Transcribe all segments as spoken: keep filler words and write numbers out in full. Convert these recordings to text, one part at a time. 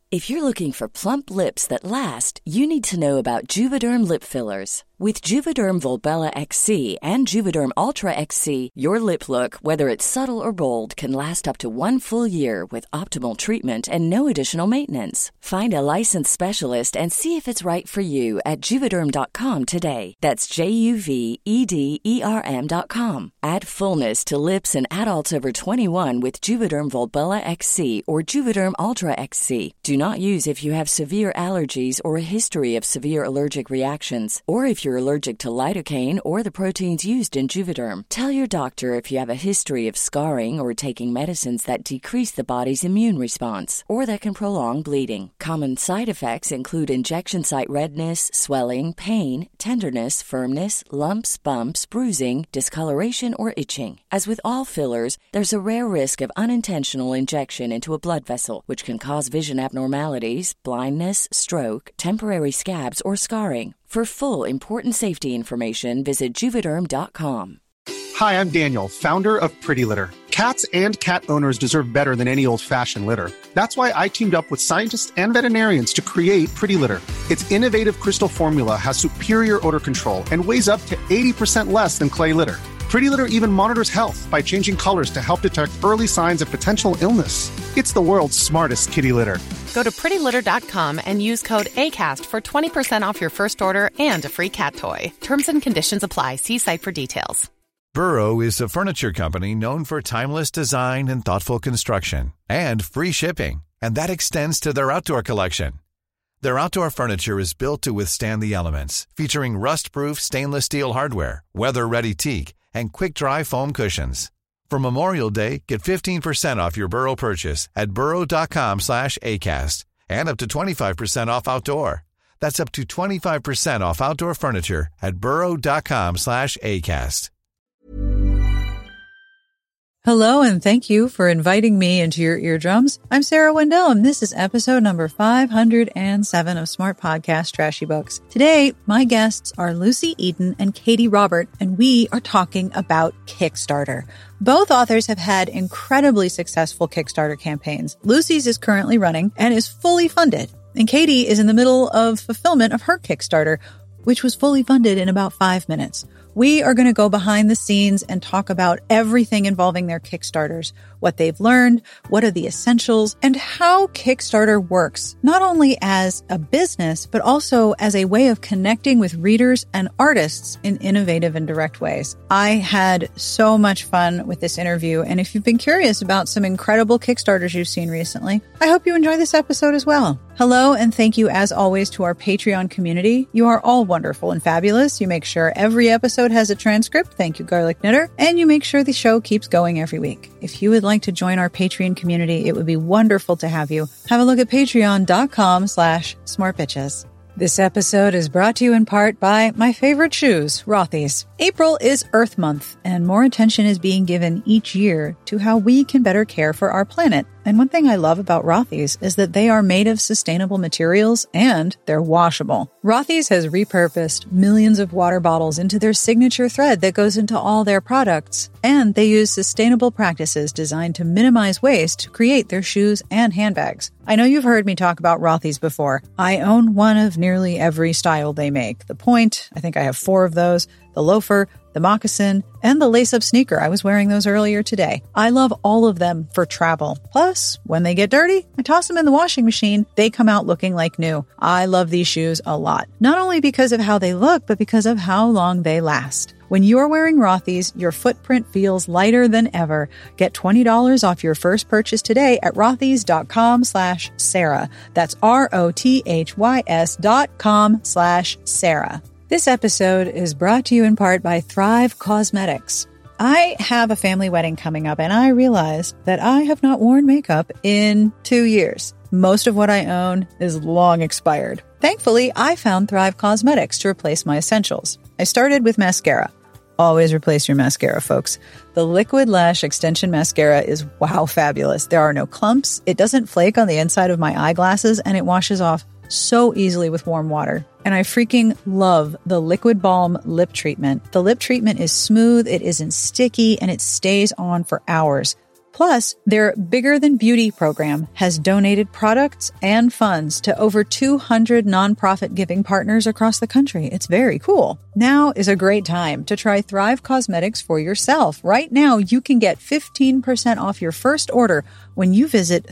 If you're looking for plump lips that last, you need to know about Juvederm lip fillers. With Juvederm Volbella X C and Juvederm Ultra X C, your lip look, whether it's subtle or bold, can last up to one full year with optimal treatment and no additional maintenance. Find a licensed specialist and see if it's right for you at Juvederm dot com today. That's J U V E D E R M dot com. Add fullness to lips in adults over twenty-one with Juvederm Volbella X C or Juvederm Ultra X C. Do not use if you have severe allergies or a history of severe allergic reactions, or if you're allergic to lidocaine or the proteins used in Juvederm. Tell your doctor if you have a history of scarring or taking medicines that decrease the body's immune response or that can prolong bleeding. Common side effects include injection site redness, swelling, pain, tenderness, firmness, lumps, bumps, bruising, discoloration, or itching. As with all fillers, there's a rare risk of unintentional injection into a blood vessel, which can cause vision abnormalities, blindness, stroke, temporary scabs, or scarring. For full, important safety information, visit Juvederm dot com. Hi, I'm Daniel, founder of Pretty Litter. Cats and cat owners deserve better than any old-fashioned litter. That's why I teamed up with scientists and veterinarians to create Pretty Litter. Its innovative crystal formula has superior odor control and weighs up to eighty percent less than clay litter. Pretty Litter even monitors health by changing colors to help detect early signs of potential illness. It's the world's smartest kitty litter. Go to pretty litter dot com and use code ACAST for twenty percent off your first order and a free cat toy. Terms and conditions apply. See site for details. Burrow is a furniture company known for timeless design and thoughtful construction and free shipping, and that extends to their outdoor collection. Their outdoor furniture is built to withstand the elements, featuring rust-proof stainless steel hardware, weather-ready teak, and quick-dry foam cushions. For Memorial Day, get fifteen percent off your Burrow purchase at burrow dot com slash ACAST and up to twenty-five percent off outdoor. That's up to twenty-five percent off outdoor furniture at burrow dot com slash ACAST. Hello, and thank you for inviting me into your eardrums. I'm Sarah Wendell, and this is episode number five hundred seven of Smart Podcast Trashy Books. Today, my guests are Lucy Eden and Katie Robert, and we are talking about Kickstarter. Both authors have had incredibly successful Kickstarter campaigns. Lucy's is currently running and is fully funded, and Katie is in the middle of fulfillment of her Kickstarter, which was fully funded in about five minutes. We are going to go behind the scenes and talk about everything involving their Kickstarters, what they've learned, what are the essentials, and how Kickstarter works, not only as a business, but also as a way of connecting with readers and artists in innovative and direct ways. I had so much fun with this interview, and if you've been curious about some incredible Kickstarters you've seen recently, I hope you enjoy this episode as well. Hello, and thank you as always to our Patreon community. You are all wonderful and fabulous. You make sure every episode has a transcript. Thank you, Garlic Knitter. And you make sure the show keeps going every week. If you would like to join our Patreon community, it would be wonderful to have you. Have a look at patreon dot com slash smartbitches. This episode is brought to you in part by my favorite shoes, Rothy's. April is Earth Month, and more attention is being given each year to how we can better care for our planet. And one thing I love about Rothy's is that they are made of sustainable materials and they're washable. Rothy's has repurposed millions of water bottles into their signature thread that goes into all their products. And they use sustainable practices designed to minimize waste to create their shoes and handbags. I know you've heard me talk about Rothy's before. I own one of nearly every style they make. The point, I think I have four of those, the loafer, the moccasin, and the lace-up sneaker. I was wearing those earlier today. I love all of them for travel. Plus, when they get dirty, I toss them in the washing machine. They come out looking like new. I love these shoes a lot. Not only because of how they look, but because of how long they last. When you're wearing Rothy's, your footprint feels lighter than ever. Get twenty dollars off your first purchase today at rothys dot com slash Sarah. That's R O T H Y S dot com slash Sarah. This episode is brought to you in part by Thrive Causemetics. I have a family wedding coming up, and I realize that I have not worn makeup in two years. Most of what I own is long expired. Thankfully, I found Thrive Causemetics to replace my essentials. I started with mascara. Always replace your mascara, folks. The Liquid Lash Extension Mascara is wow fabulous. There are no clumps, it doesn't flake on the inside of my eyeglasses, and it washes off so easily with warm water. And I freaking love the Liquid Balm Lip Treatment. The lip treatment is smooth, it isn't sticky, and it stays on for hours. Plus, their Bigger Than Beauty program has donated products and funds to over two hundred nonprofit giving partners across the country. It's very cool. Now is a great time to try Thrive Causemetics for yourself. Right now, you can get fifteen percent off your first order when you visit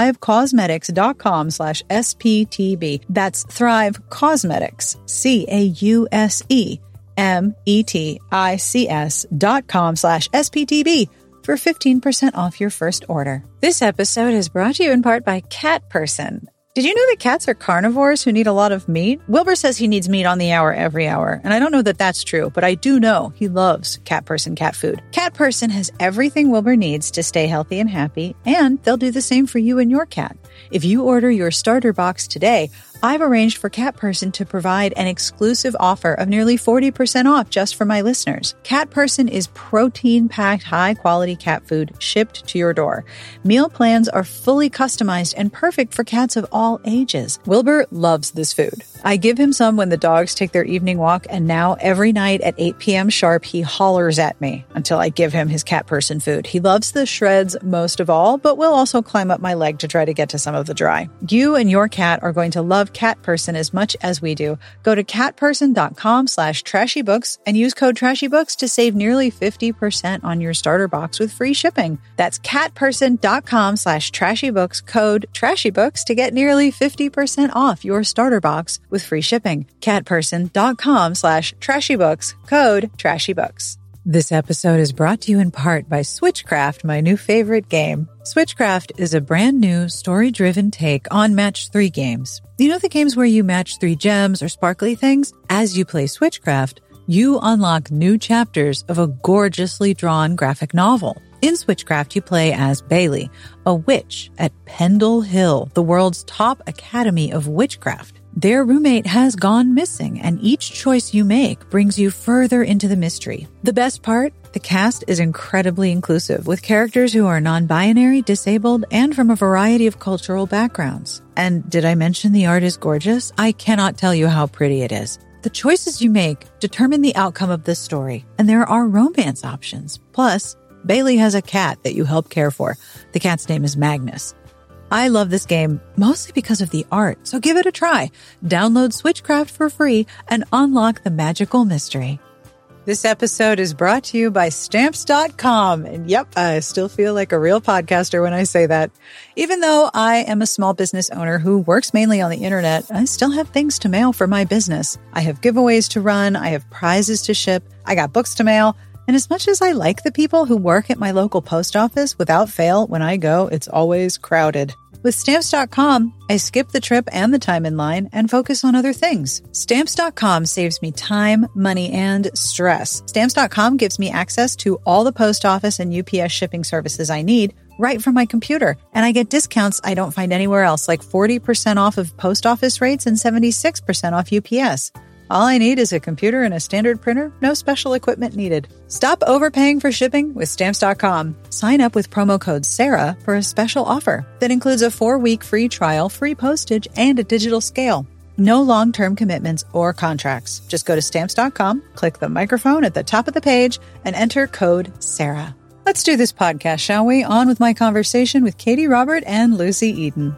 thrivecausemetics.com slash SPTB. That's Thrive Causemetics, C A U S E M E T I C S dot com slash S P T B. for fifteen percent off your first order. This episode is brought to you in part by Cat Person. Did you know that cats are carnivores who need a lot of meat? Wilbur says he needs meat on the hour every hour, and I don't know that that's true, but I do know he loves Cat Person cat food. Cat Person has everything Wilbur needs to stay healthy and happy, and they'll do the same for you and your cat. If you order your starter box today, I've arranged for Cat Person to provide an exclusive offer of nearly forty percent off just for my listeners. Cat Person is protein-packed, high-quality cat food shipped to your door. Meal plans are fully customized and perfect for cats of all ages. Wilbur loves this food. I give him some when the dogs take their evening walk, and now every night at eight p.m. sharp, he hollers at me until I give him his Cat Person food. He loves the shreds most of all, but will also climb up my leg to try to get to some of the dry. You and your cat are going to love Cat Person as much as we do. Go to catperson.com slash trashybooks and use code trashybooks to save nearly fifty percent on your starter box with free shipping. That's catperson.com slash trashybooks, code trashybooks to get nearly fifty percent off your starter box with free shipping. catperson.com slash trashybooks, code trashybooks. This episode is brought to you in part by Switchcraft, my new favorite game. Switchcraft is a brand new story-driven take on match three games. You know the games where you match three gems or sparkly things? As you play Switchcraft, you unlock new chapters of a gorgeously drawn graphic novel. In Switchcraft, you play as Bailey, a witch at Pendle Hill, the world's top academy of witchcraft. Their roommate has gone missing, and each choice you make brings you further into the mystery. The best part? The cast is incredibly inclusive, with characters who are non-binary, disabled, and from a variety of cultural backgrounds. And did I mention the art is gorgeous? I cannot tell you how pretty it is. The choices you make determine the outcome of this story, and there are romance options. Plus, Bailey has a cat that you help care for. The cat's name is Magnus. I love this game mostly because of the art, so give it a try. Download Switchcraft for free and unlock the magical mystery. This episode is brought to you by Stamps dot com. And yep, I still feel like a real podcaster when I say that. Even though I am a small business owner who works mainly on the internet, I still have things to mail for my business. I have giveaways to run, I have prizes to ship, I got books to mail. And as much as I like the people who work at my local post office, without fail, when I go, it's always crowded. With Stamps dot com, I skip the trip and the time in line and focus on other things. Stamps dot com saves me time, money, and stress. Stamps dot com gives me access to all the post office and U P S shipping services I need right from my computer. And I get discounts I don't find anywhere else, like forty percent off of post office rates and seventy-six percent off U P S. All I need is a computer and a standard printer, no special equipment needed. Stop overpaying for shipping with Stamps dot com. Sign up with promo code Sarah for a special offer that includes a four-week free trial, free postage, and a digital scale. No long-term commitments or contracts. Just go to Stamps dot com, click the microphone at the top of the page, and enter code Sarah. Let's do this podcast, shall we? On with my conversation with Katie Robert and Lucy Eden.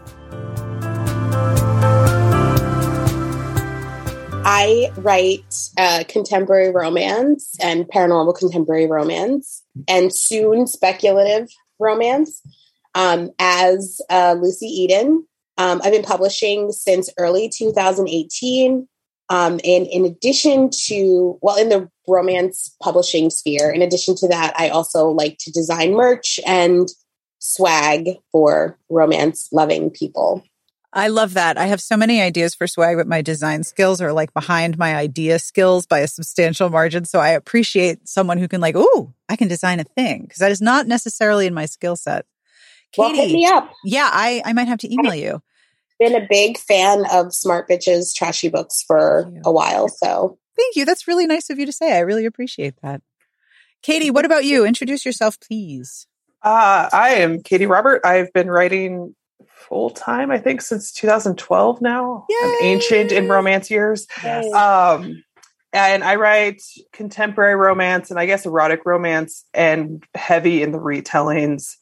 I write uh, contemporary romance and paranormal contemporary romance and soon speculative romance um, as uh, Lucy Eden. Um, I've been publishing since early two thousand eighteen. Um, and in addition to, well, in the romance publishing sphere, in addition to that, I also like to design merch and swag for romance loving people. I love that. I have so many ideas for swag, but my design skills are like behind my idea skills by a substantial margin. So I appreciate someone who can like, ooh, I can design a thing, because that is not necessarily in my skill set. Katie, well, hit me up. Yeah, I, I might have to email you. Been a big fan of Smart Bitches Trashy Books for a while. So thank you. That's really nice of you to say. I really appreciate that. Katie, what about you? Introduce yourself, please. Uh, I am Katie Robert. I've been writing full time, I think, since two thousand twelve now. Yay! I'm ancient in romance years. Yes. Um, and I write contemporary romance and I guess erotic romance and heavy in the retellings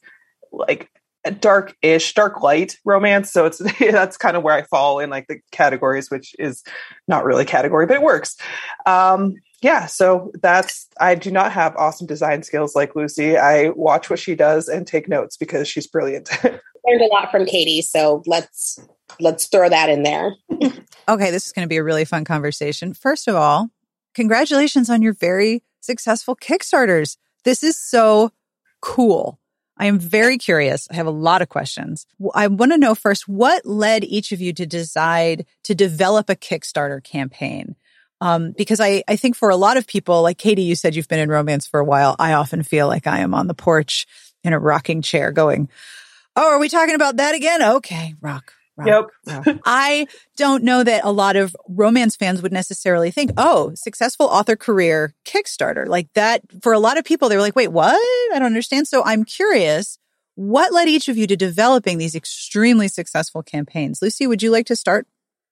like a dark-ish, dark light romance. So it's that's kind of where I fall in like the categories, which is not really a category, but it works. Um, yeah, so that's I do not have awesome design skills like Lucy. I watch what she does and take notes because she's brilliant. Learned a lot from Katie, so let's let's throw that in there. Okay, this is going to be a really fun conversation. First of all, congratulations on your very successful Kickstarters. This is so cool. I am very curious. I have a lot of questions. I want to know first, what led each of you to decide to develop a Kickstarter campaign? Um, because I, I think for a lot of people, like Katie, you said you've been in romance for a while. I often feel like I am on the porch in a rocking chair going, oh, are we talking about that again? Okay, rock. rock Yep. rock. I don't know that a lot of romance fans would necessarily think, oh, successful author career Kickstarter. Like that, for a lot of people, they're like, wait, what? I don't understand. So I'm curious, what led each of you to developing these extremely successful campaigns? Lucy, would you like to start?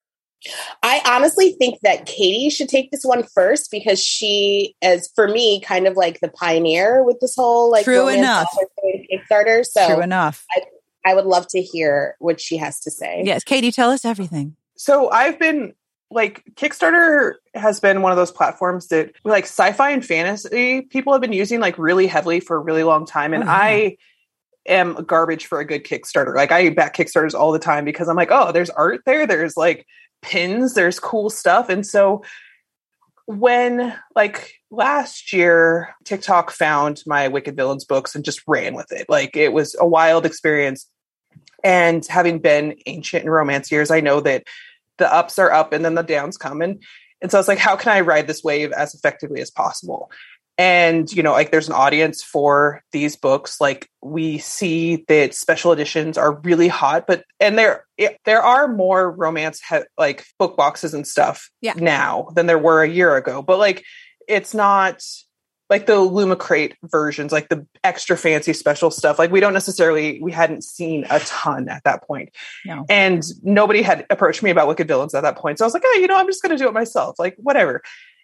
I honestly think that Katie should take this one first because she is, for me, kind of like the pioneer with this whole like True enough Kickstarter. So True enough. I, I would love to hear what she has to say. Yes, Katie, tell us everything. So I've been like Kickstarter has been one of those platforms that like sci-fi and fantasy people have been using like really heavily for a really long time, and oh, yeah. I am garbage for a good Kickstarter. Like I back Kickstarters all the time because I'm like, oh, there's art there, there's like pins, there's cool stuff. And so when like last year, TikTok found my Wicked Villains books and just ran with it. Like it was a wild experience. And having been ancient in romance years, I know that the ups are up and then the downs come. And, and so I was like, how can I ride this wave as effectively as possible? And, you know, like there's an audience for these books. Like we see that special editions are really hot, but, and there, it, there are more romance, he- like book boxes and stuff yeah. now than there were a year ago. But like, it's not like the Lumicrate versions, like the extra fancy special stuff. Like we don't necessarily, we hadn't seen a ton at that point. No. And nobody had approached me about Wicked Villains at that point. So I was like, oh, you know, I'm just going to do it myself. Like whatever.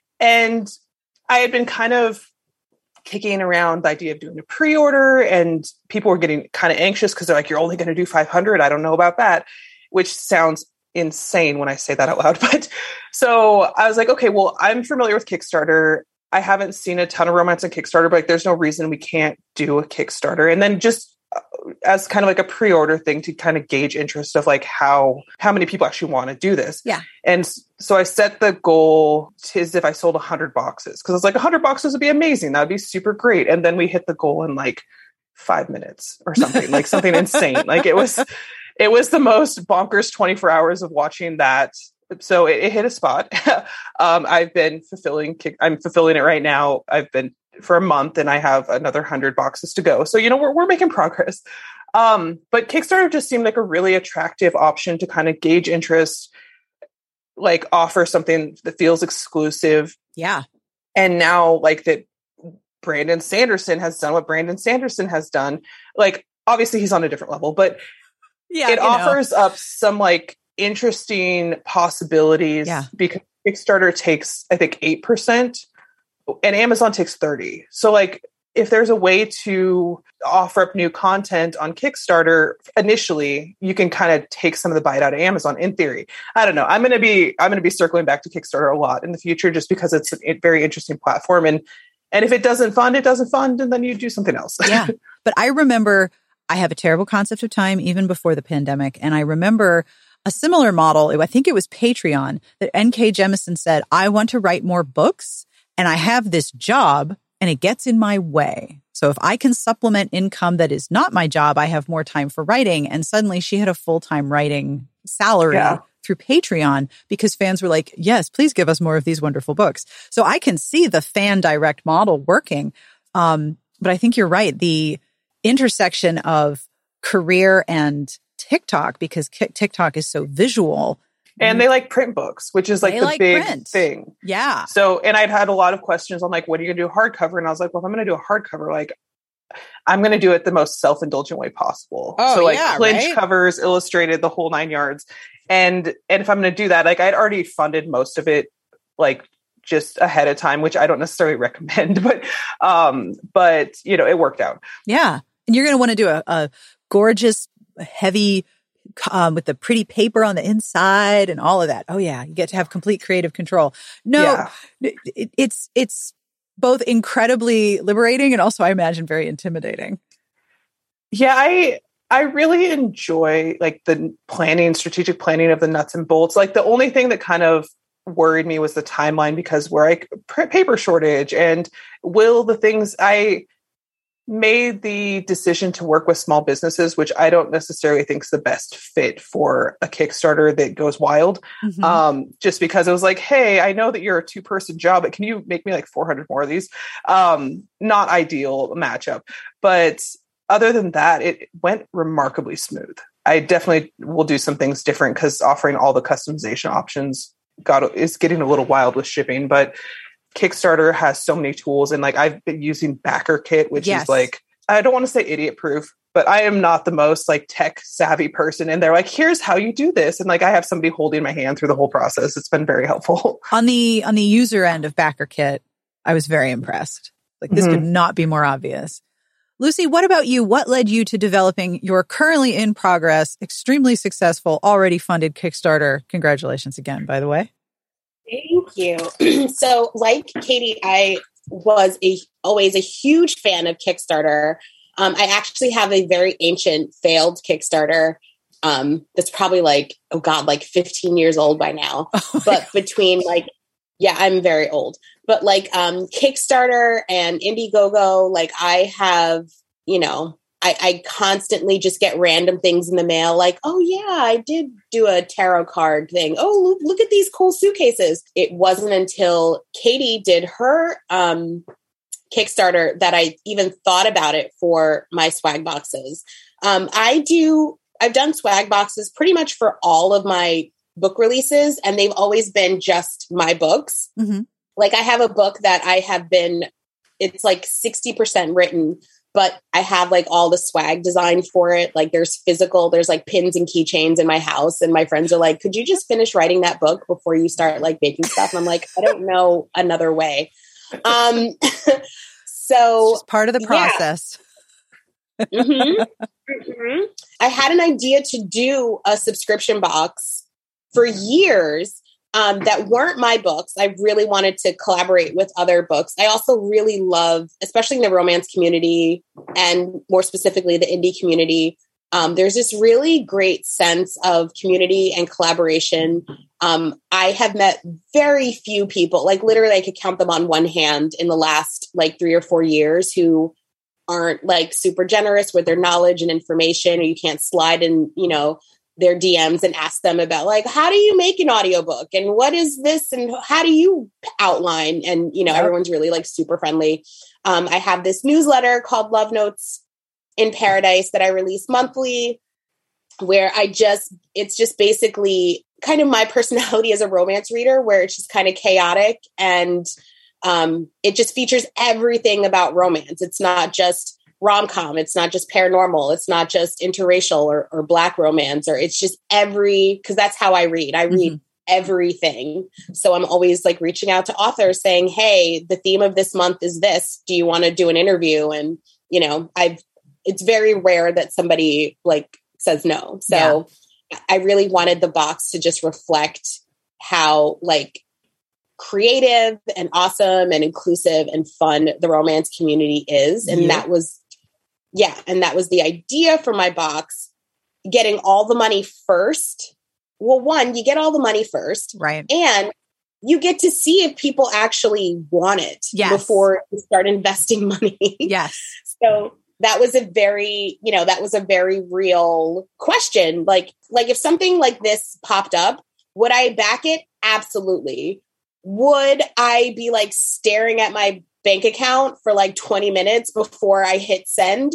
And I had been kind of kicking around the idea of doing a pre-order, and people were getting kind of anxious because they're like, you're only going to do five hundred. I don't know about that, which sounds insane when I say that out loud. But so I was like, okay, well, I'm familiar with Kickstarter. I haven't seen a ton of romance on Kickstarter, but like, there's no reason we can't do a Kickstarter. And then just as kind of like a pre-order thing to kind of gauge interest of like how, how many people actually want to do this. Yeah. And so I set the goal to as if I sold a hundred boxes. Cause I was like, a hundred boxes would be amazing. That'd be super great. And then we hit the goal in like five minutes or something, like something insane. Like it was, it was the most bonkers twenty-four hours of watching that. So it, it hit a spot. um, I've been fulfilling, I'm fulfilling it right now. I've been for a month and I have another hundred boxes to go. So, you know, we're, we're making progress. Um, but Kickstarter just seemed like a really attractive option to kind of gauge interest, like offer something that feels exclusive. Yeah. And now like that Brandon Sanderson has done what Brandon Sanderson has done. Like, obviously he's on a different level, but yeah, it offers know. up some like interesting possibilities yeah. because Kickstarter takes, I think, eight percent. And Amazon takes thirty. So like if there's a way to offer up new content on Kickstarter initially, you can kind of take some of the bite out of Amazon in theory. I don't know. I'm going to be, I'm going to be circling back to Kickstarter a lot in the future, just because it's a very interesting platform. And, and if it doesn't fund, it doesn't fund. And then you do something else. Yeah. But I remember I have a terrible concept of time even before the pandemic. And I remember a similar model. I think it was Patreon that N K Jemisin said, I want to write more books. And I have this job and it gets in my way. So if I can supplement income that is not my job, I have more time for writing. And suddenly she had a full-time writing salary yeah. through Patreon because fans were like, yes, please give us more of these wonderful books. So I can see the fan direct model working. Um, but I think you're right. The intersection of career and TikTok, because TikTok is so visual. And they like print books, which is like they the like big print. thing. Yeah. So, and I'd had a lot of questions on like, when are you going to do a hardcover? And I was like, well, if I'm going to do a hardcover, like I'm going to do it the most self-indulgent way possible. Oh, so like yeah, clinch right? covers, illustrated, the whole nine yards. And, and if I'm going to do that, like I'd already funded most of it, like just ahead of time, which I don't necessarily recommend, but, um, but you know, it worked out. Yeah. And you're going to want to do a, a gorgeous, heavy, um, with the pretty paper on the inside and all of that. Oh yeah. You get to have complete creative control. No, Yeah. it, it's, it's both incredibly liberating and also, I imagine, very intimidating. Yeah. I, I really enjoy like the planning, strategic planning of the nuts and bolts. Like the only thing that kind of worried me was the timeline, because we're like paper shortage, and will the things I made the decision to work with small businesses, which I don't necessarily think is the best fit for a Kickstarter that goes wild. Mm-hmm. Um, just because it was like, hey, I know that you're a two person job, but can you make me like four hundred more of these? Um, not ideal matchup, but other than that, it went remarkably smooth. I definitely will do some things different because offering all the customization options got is getting a little wild with shipping, but Kickstarter has so many tools, and like I've been using BackerKit, which yes. is like, I don't want to say idiot proof, but I am not the most like tech savvy person. And they're like, here's how you do this. And like, I have somebody holding my hand through the whole process. It's been very helpful. On the, on the user end of BackerKit, I was very impressed. Like this mm-hmm. could not be more obvious. Lucy, what about you? What led you to developing your currently in progress, extremely successful, already funded Kickstarter? Congratulations again, by the way. Thank you. So like Katie, I was a, always a huge fan of Kickstarter. Um, I actually have a very ancient failed Kickstarter um, that's probably like, oh God, like fifteen years old by now. Oh but God. Between like, yeah, I'm very old. But like um, Kickstarter and Indiegogo, like I have, you know, I, I constantly just get random things in the mail like, oh yeah, I did do a tarot card thing. Oh, look, look at these cool suitcases. It wasn't until Katie did her um, Kickstarter that I even thought about it for my swag boxes. Um, I do, I've done swag boxes pretty much for all of my book releases, and they've always been just my books. Mm-hmm. Like I have a book that I have been, it's like sixty percent written, but I have like all the swag designed for it. Like there's physical, there's like pins and keychains in my house. And my friends are like, could you just finish writing that book before you start like making stuff? And I'm like, I don't know another way. Um, so it's just part of the process. Yeah. mm-hmm. Mm-hmm. I had an idea to do a subscription box for years. Um, that weren't my books. I really wanted to collaborate with other books. I also really love, especially in the romance community and more specifically the indie community, um, there's this really great sense of community and collaboration. Um, I have met very few people, like literally I could count them on one hand in the last like three or four years who aren't like super generous with their knowledge and information, or you can't slide in, you know, their D Ms and ask them about like, how do you make an audiobook and what is this and how do you outline? And, you know, yep. everyone's really like super friendly. Um, I have this newsletter called Love Notes in Paradise that I release monthly, where I just, it's just basically kind of my personality as a romance reader, where it's just kind of chaotic and um, it just features everything about romance. It's not just rom-com. It's not just paranormal. It's not just interracial or, or Black romance, or it's just every, because that's how I read. I read mm-hmm. everything. So I'm always like reaching out to authors saying, hey, the theme of this month is this. Do you want to do an interview? And, you know, I've, it's very rare that somebody like says no. So yeah. I really wanted the box to just reflect how like creative and awesome and inclusive and fun the romance community is. And yeah. that was, Yeah. And that was the idea for my box, getting all the money first. Well, one, you get all the money first. Right. And you get to see if people actually want it yes. before you start investing money. Yes. So that was a very, you know, that was a very real question. Like, like if something like this popped up, would I back it? Absolutely. Would I be like staring at my bank account for like twenty minutes before I hit send?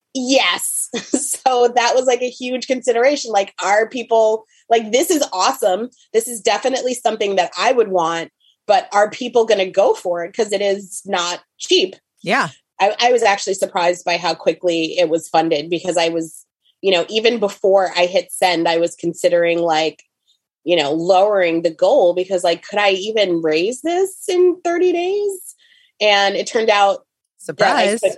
Yes. So that was like a huge consideration. Like, are people like, this is awesome. This is definitely something that I would want, but are people going to go for it? Because it is not cheap. Yeah. I, I was actually surprised by how quickly it was funded, because I was, you know, even before I hit send, I was considering like, you know, lowering the goal, because like, could I even raise this in thirty days? And it turned out surprise. Could,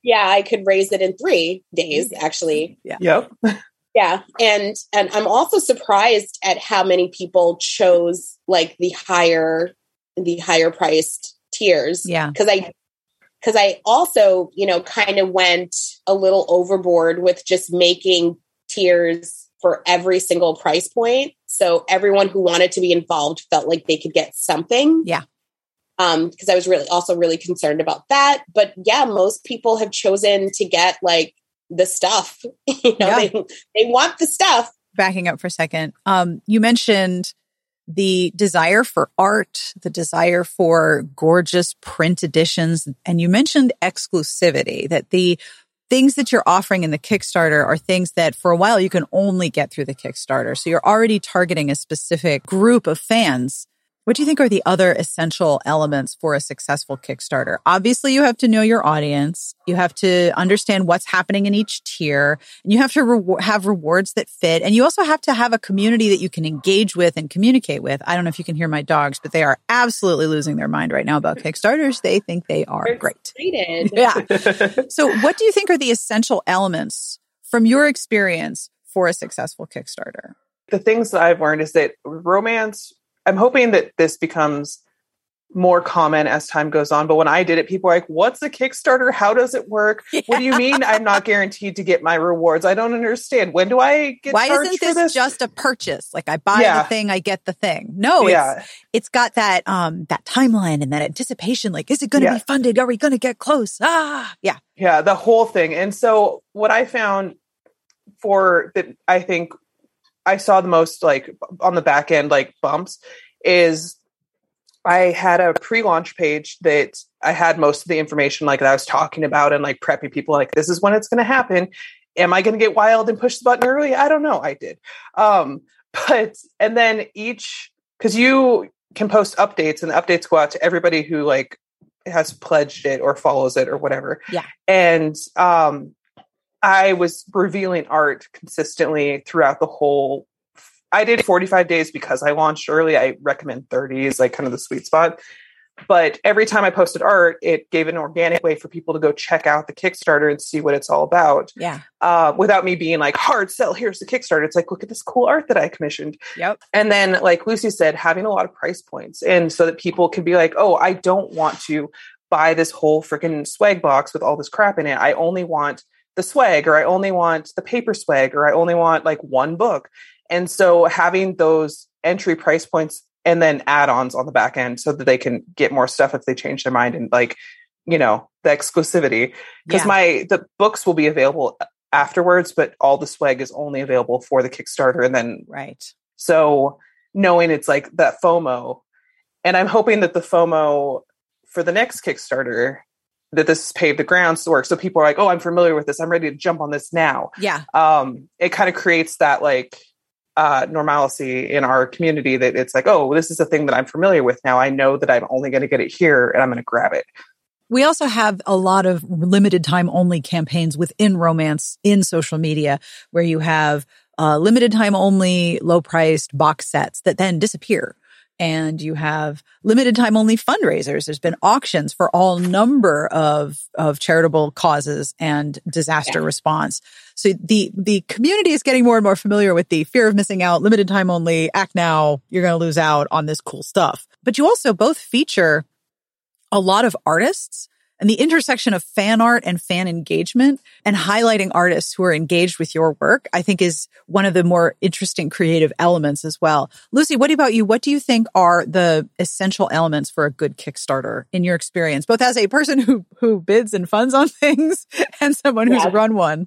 Yeah, I could raise it in three days, actually. Yeah. Yep. Yeah. And and I'm also surprised at how many people chose like the higher the higher priced tiers. Yeah. Because I because I also, you know, kind of went a little overboard with just making tiers for every single price point. So everyone who wanted to be involved felt like they could get something. Yeah. Um, because I was really also really concerned about that. But yeah, most people have chosen to get like the stuff. you know, Yeah. they they want the stuff. Backing up for a second. Um, you mentioned the desire for art, the desire for gorgeous print editions, and you mentioned exclusivity, that the things that you're offering in the Kickstarter are things that for a while you can only get through the Kickstarter. So you're already targeting a specific group of fans. What do you think are the other essential elements for a successful Kickstarter? Obviously, you have to know your audience. You have to understand what's happening in each tier. And you have to re- have rewards that fit. And you also have to have a community that you can engage with and communicate with. I don't know if you can hear my dogs, but they are absolutely losing their mind right now about Kickstarters. They think they are They're great. excited. Yeah. So what do you think are the essential elements from your experience for a successful Kickstarter? The things that I've learned is that romance, I'm hoping that this becomes more common as time goes on. But when I did it, people were like, what's a Kickstarter? How does it work? Yeah. What do you mean I'm not guaranteed to get my rewards? I don't understand. When do I get Why charged isn't for this, this just a purchase? Like I buy yeah. the thing, I get the thing. No, yeah. it's it's got that um that timeline and that anticipation. Like, is it going to yeah. be funded? Are we going to get close? Ah, yeah. Yeah, the whole thing. And so what I found for that, I think I saw the most like on the back end, like bumps is I had a pre-launch page that I had most of the information like that I was talking about and like prepping people like, this is when it's going to happen. Am I going to get wild and push the button early? I don't know. I did. Um, but, and then each, cause you can post updates and the updates go out to everybody who like has pledged it or follows it or whatever. Yeah. And, um, I was revealing art consistently throughout the whole I did forty-five days because I launched early. I recommend thirty is like kind of the sweet spot. But every time I posted art, it gave an organic way for people to go check out the Kickstarter and see what it's all about. Yeah. Uh, without me being like, hard sell, here's the Kickstarter. It's like, look at this cool art that I commissioned. Yep. And then, like Lucy said, having a lot of price points. And so that people can be like, oh, I don't want to buy this whole freaking swag box with all this crap in it. I only want the swag, or I only want the paper swag, or I only want like one book. And so having those entry price points and then add-ons on the back end so that they can get more stuff if they change their mind and like, you know, the exclusivity. Because Yeah. my the books will be available afterwards, but all the swag is only available for the Kickstarter. And then Right. so knowing it's like that FOMO, and I'm hoping that the FOMO for the next Kickstarter, that this has paved the grounds to work. So people are like, oh, I'm familiar with this. I'm ready to jump on this now. Yeah. Um, it kind of creates that like uh, normalcy in our community that it's like, oh, this is a thing that I'm familiar with now. I know that I'm only going to get it here and I'm going to grab it. We also have a lot of limited time only campaigns within romance in social media where you have uh, limited time only low priced box sets that then disappear. And you have limited time only fundraisers. There's been auctions for all number of, of charitable causes and disaster yeah. response. So the, the community is getting more and more familiar with the fear of missing out, limited time only, act now, you're going to lose out on this cool stuff. But you also both feature a lot of artists, and the intersection of fan art and fan engagement and highlighting artists who are engaged with your work, I think is one of the more interesting creative elements as well. Lucy, what about you? What do you think are the essential elements for a good Kickstarter in your experience, both as a person who, who bids and funds on things and someone who's yeah. run one?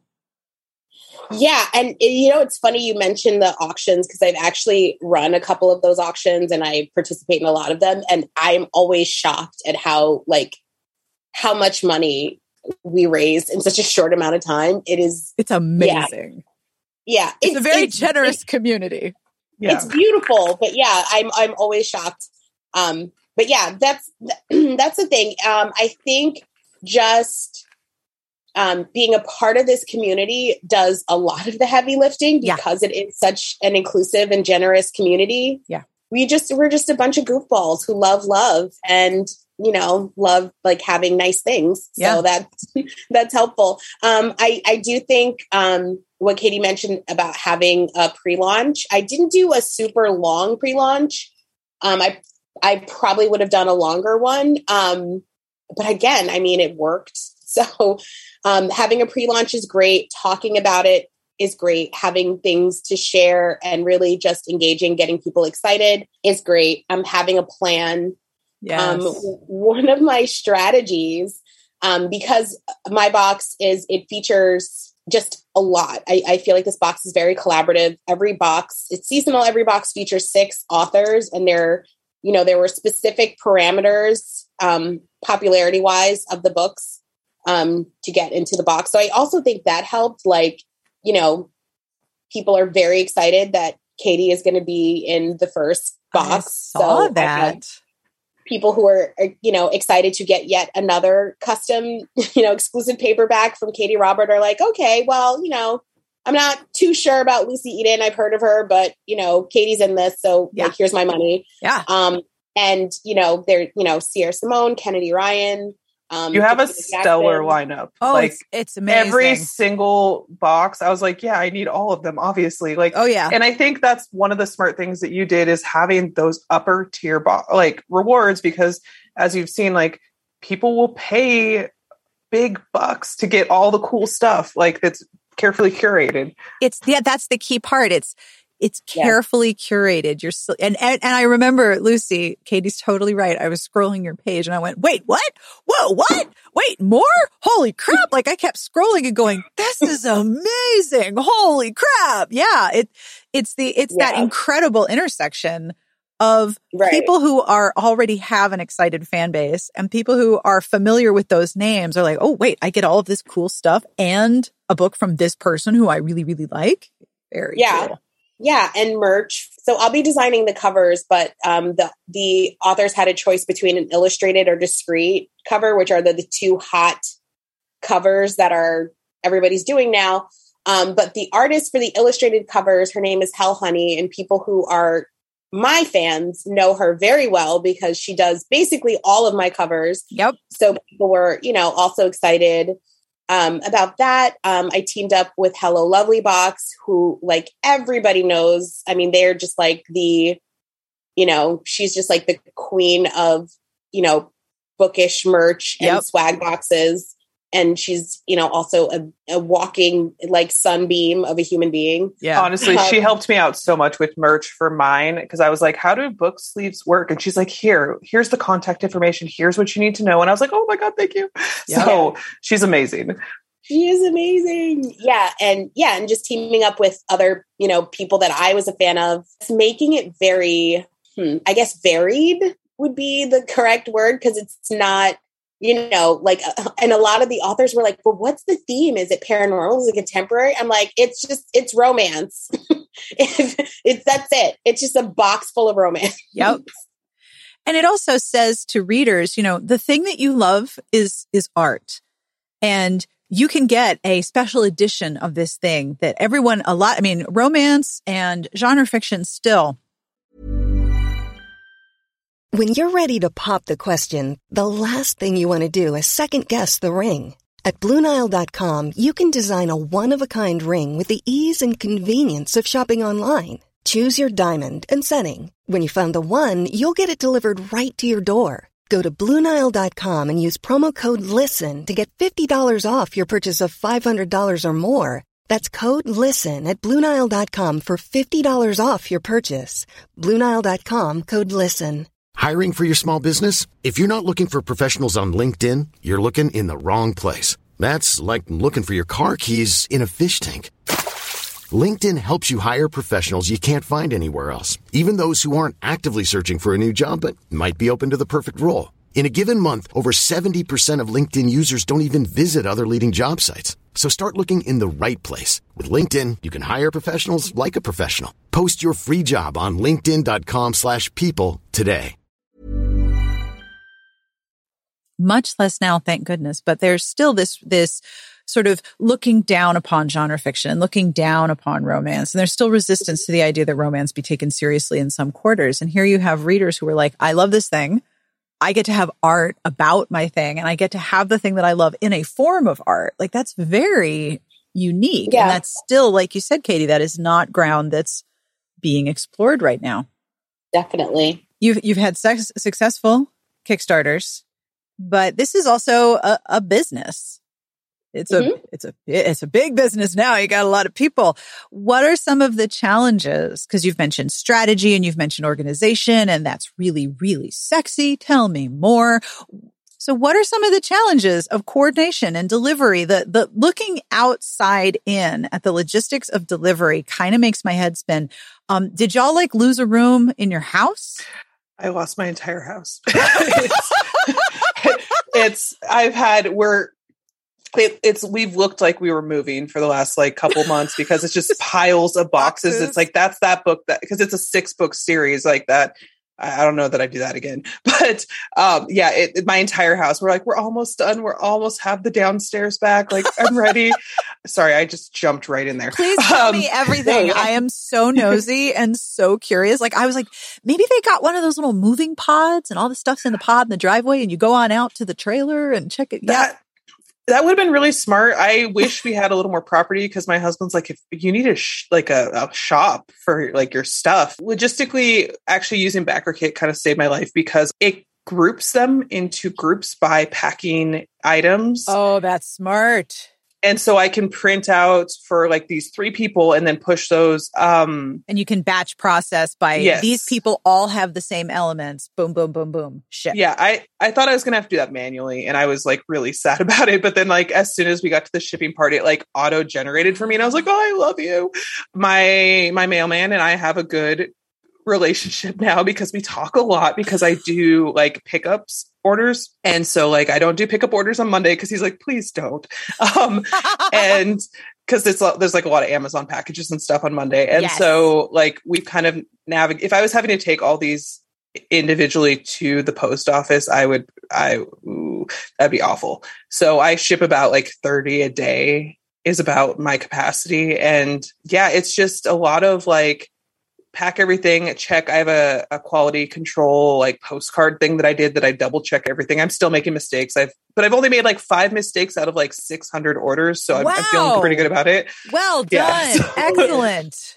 Yeah. And, you know, it's funny you mentioned the auctions because I've actually run a couple of those auctions and I participate in a lot of them. And I'm always shocked at how, like, how much money we raised in such a short amount of time. It is, it's amazing. Yeah. yeah it's, it's a very it's, generous it's, community. Yeah. It's beautiful, but yeah, I'm, I'm always shocked. Um, but yeah, that's, that's the thing. Um, I think just, um, being a part of this community does a lot of the heavy lifting because yeah. it is such an inclusive and generous community. Yeah. We just, we're just a bunch of goofballs who love love and you know, love like having nice things. So Yeah. that's, that's helpful. Um, I, I do think, um, what Katie mentioned about having a pre-launch, I didn't do a super long pre-launch. Um, I, I probably would have done a longer one. Um, but again, I mean, it worked. So, um, having a pre-launch is great. Talking about it is great. Having things to share and really just engaging, getting people excited is great. I'm having a plan. Yes. Um, one of my strategies, um, because my box is, it features just a lot. I, I feel like this box is very collaborative. Every box, it's seasonal. Every box features six authors, and there, you know, there were specific parameters, um, popularity wise of the books, um, to get into the box. So I also think that helped. Like, you know, people are very excited that Katie is going to be in the first box. I saw so that. People who are, are, you know, excited to get yet another custom, you know, exclusive paperback from Katie Robert are like, okay, well, you know, I'm not too sure about Lucy Eden. I've heard of her, but, you know, Katie's in this. So Yeah. like, here's my money. Yeah. Um, and, you know, there, you know, Sierra Simone, Kennedy Ryan. Um, You have a Jessica stellar Jackson. lineup. Oh, like it's, it's amazing. every single box, I was like, yeah, I need all of them, obviously. Like, Oh, yeah. and I think that's one of the smart things that you did is having those upper tier bo- like rewards, because as you've seen, like people will pay big bucks to get all the cool stuff. Like that's carefully curated. It's, yeah, that's the key part. It's, it's Yeah. carefully curated. You're still, and, and, and I remember, Lucy, Katie's totally right. I was scrolling your page and I went, wait, what? Whoa, what? Wait, more? Holy crap. Like I kept scrolling and going, this is amazing. Holy crap. Yeah. It, it's the, it's that Yeah. incredible intersection of Right. people who are already have an excited fan base and people who are familiar with those names are like, oh, wait, I get all of this cool stuff and a book from this person who I really, really like. Very Yeah. cool. Yeah, and merch. So I'll be designing the covers, but um, the the authors had a choice between an illustrated or discrete cover, which are the, the two hot covers that are everybody's doing now. Um, but the artist for the illustrated covers, her name is Hell Honey, and people who are my fans know her very well because she does basically all of my covers. Yep. So people were, you know, also excited um, about that. Um, I teamed up with Hello Lovely Box, who like everybody knows. I mean, they're just like the, you know, she's just like the queen of, you know, bookish merch and Yep. swag boxes. And she's, you know, also a, a walking like sunbeam of a human being. Yeah. Honestly, Um, she helped me out so much with merch for mine because I was like, how do book sleeves work? And she's like, here, here's the contact information. Here's what you need to know. And I was like, oh my God, thank you. Yeah. So she's amazing. She is amazing. Yeah. And yeah. And just teaming up with other, you know, people that I was a fan of, making it very, hmm, I guess varied would be the correct word. Cause it's not, you know, like, uh, and a lot of the authors were like, well, what's the theme? Is it paranormal? Is it contemporary? I'm like, it's just, it's romance. it's, it's, that's it. It's just a box full of romance. Yep. And it also says to readers, you know, the thing that you love is, is art. And you can get a special edition of this thing that everyone, a lot, I mean, romance and genre fiction still. When you're ready to pop the question, the last thing you want to do is second guess the ring. At Blue Nile dot com, you can design a one-of-a-kind ring with the ease and convenience of shopping online. Choose your diamond and setting. When you find the one, you'll get it delivered right to your door. Go to Blue Nile dot com and use promo code LISTEN to get fifty dollars off your purchase of five hundred dollars or more. That's code LISTEN at Blue Nile dot com for fifty dollars off your purchase. Blue Nile dot com, code LISTEN. Hiring for your small business? If you're not looking for professionals on LinkedIn, you're looking in the wrong place. That's like looking for your car keys in a fish tank. LinkedIn helps you hire professionals you can't find anywhere else, even those who aren't actively searching for a new job but might be open to the perfect role. In a given month, over seventy percent of LinkedIn users don't even visit other leading job sites. So start looking in the right place. With LinkedIn, you can hire professionals like a professional. Post your free job on linkedin dot com slash people today. Much less now, thank goodness. But there's still this, this sort of looking down upon genre fiction and looking down upon romance. And there's still resistance to the idea that romance be taken seriously in some quarters. And here you have readers who are like, I love this thing. I get to have art about my thing and I get to have the thing that I love in a form of art. Like that's very unique. Yeah. And that's still, like you said, Katie, that is not ground that's being explored right now. Definitely. You've, you've had sex, successful Kickstarters, but this is also a, a business. It's mm-hmm. a, it's a, it's a big business now. You got a lot of people. What are some of the challenges? Because you've mentioned strategy and you've mentioned organization, and that's really, really sexy. Tell me more. So what are some of the challenges of coordination and delivery? The, the looking outside in at the logistics of delivery kind of makes my head spin. Um, did y'all like lose a room in your house? I lost my entire house. it's, it's, I've had, we're, It, it's we've looked like we were moving for the last like couple months because it's just piles of boxes. boxes. It's like that's that book that because it's a six book series like that. I, I don't know that I do that again, but um, yeah, it, it, my entire house. We're like we're almost done. We're almost have the downstairs back. Like I'm ready. Sorry, I just jumped right in there. Please tell um, me everything. Yeah. I am so nosy and so curious. Like I was like, maybe they got one of those little moving pods and all the stuff's in the pod in the driveway, and you go on out to the trailer and check it. That, yeah. That would have been really smart. I wish we had a little more property because my husband's like, if you need a sh- like a, a shop for like your stuff, logistically, actually using BackerKit kind of saved my life because it groups them into groups by packing items. Oh, that's smart. And so I can print out for like these three people and then push those. Um, and you can batch process by yes. these people all have the same elements. Boom, boom, boom, boom. Ship. Yeah. I, I thought I was going to have to do that manually and I was like really sad about it. But then like, as soon as we got to the shipping part, it like auto generated for me. And I was like, oh, I love you. My, my mailman and I have a good relationship now because we talk a lot because I do like pickups orders. And so like, I don't do pickup orders on Monday because he's like, please don't. Um, and because there's, there's like a lot of Amazon packages and stuff on Monday. And yes. so like we've kind of navigate. If I was having to take all these individually to the post office, I would, I, ooh, that'd be awful. So I ship about like thirty a day is about my capacity. And yeah, it's just a lot of like, pack everything, check. I have a, a quality control, like postcard thing that I did that I double check everything. I'm still making mistakes. I've, but I've only made like five mistakes out of like six hundred orders. So I'm, wow. I'm feeling pretty good about it. Well done. Yeah, so, excellent.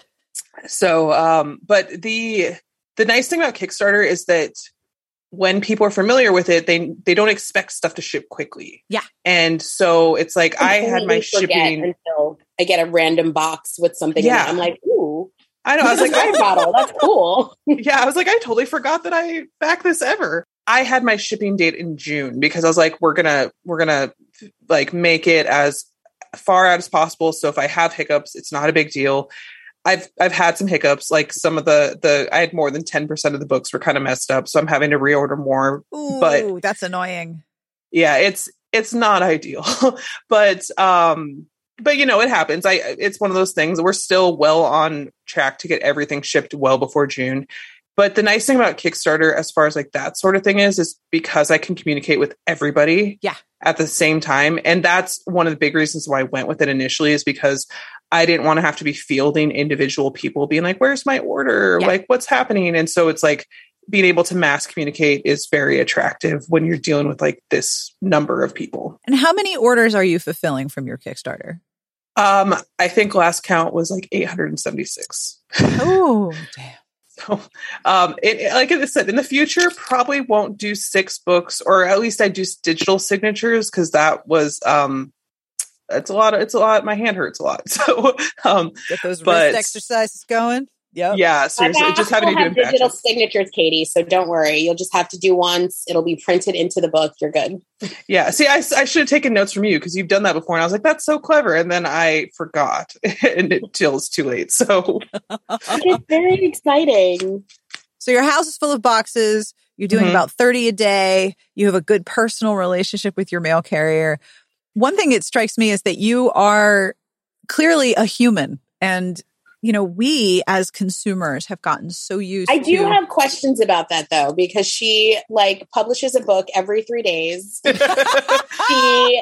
So, um, but the, the nice thing about Kickstarter is that when people are familiar with it, they, they don't expect stuff to ship quickly. Yeah. And so it's like, I, I had my shipping until I get a random box with something. Yeah. In it. I'm like, ooh. I know. I was like, I bottle. That's cool. Yeah. I was like, I totally forgot that I backed this ever. I had my shipping date in June because I was like, we're going to, we're going to like make it as far out as possible. So if I have hiccups, it's not a big deal. I've, I've had some hiccups. Like some of the, the, I had more than ten percent of the books were kind of messed up. So I'm having to reorder more, Ooh, but that's annoying. Yeah, it's, it's not ideal, but, um, But, you know, it happens. I It's one of those things. We're still well on track to get everything shipped well before June. But the nice thing about Kickstarter, as far as like that sort of thing is, is because I can communicate with everybody yeah. at the same time. And that's one of the big reasons why I went with it initially is because I didn't want to have to be fielding individual people being like, where's my order? Yeah. Like, what's happening? And so it's like being able to mass communicate is very attractive when you're dealing with like this number of people. And how many orders are you fulfilling from your Kickstarter? Um, I think last count was like eight hundred seventy-six. Oh, damn. So, um, it, like I said, in the future, probably won't do six books, or at least I do digital signatures because that was, um, it's a lot of, it's a lot. My hand hurts a lot. So, um, get those but, wrist exercises going. Yep. Yeah, seriously, just having to do have digital signatures, Katie. So don't worry, you'll just have to do once. It'll be printed into the book. You're good. Yeah. See, I, I should have taken notes from you because you've done that before, and I was like, "That's so clever," and then I forgot, and until it's too late. So it's very exciting. So your house is full of boxes. You're doing mm-hmm. about thirty a day. You have a good personal relationship with your mail carrier. One thing that strikes me is that you are clearly a human, and you know, we as consumers have gotten so used I to... do have questions about that though, because she like publishes a book every three days. She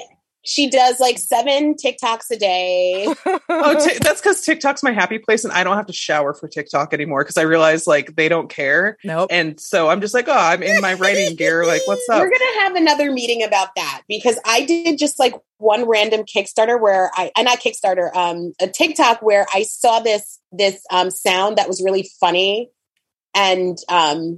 She does like seven TikToks a day. oh, t- that's because TikTok's my happy place, and I don't have to shower for TikTok anymore because I realize like they don't care. Nope. And so I'm just like, oh, I'm in my writing gear. Like, what's up? We're gonna have another meeting about that because I did just like one random Kickstarter where I, and not Kickstarter, um, a TikTok where I saw this this um sound that was really funny, and um,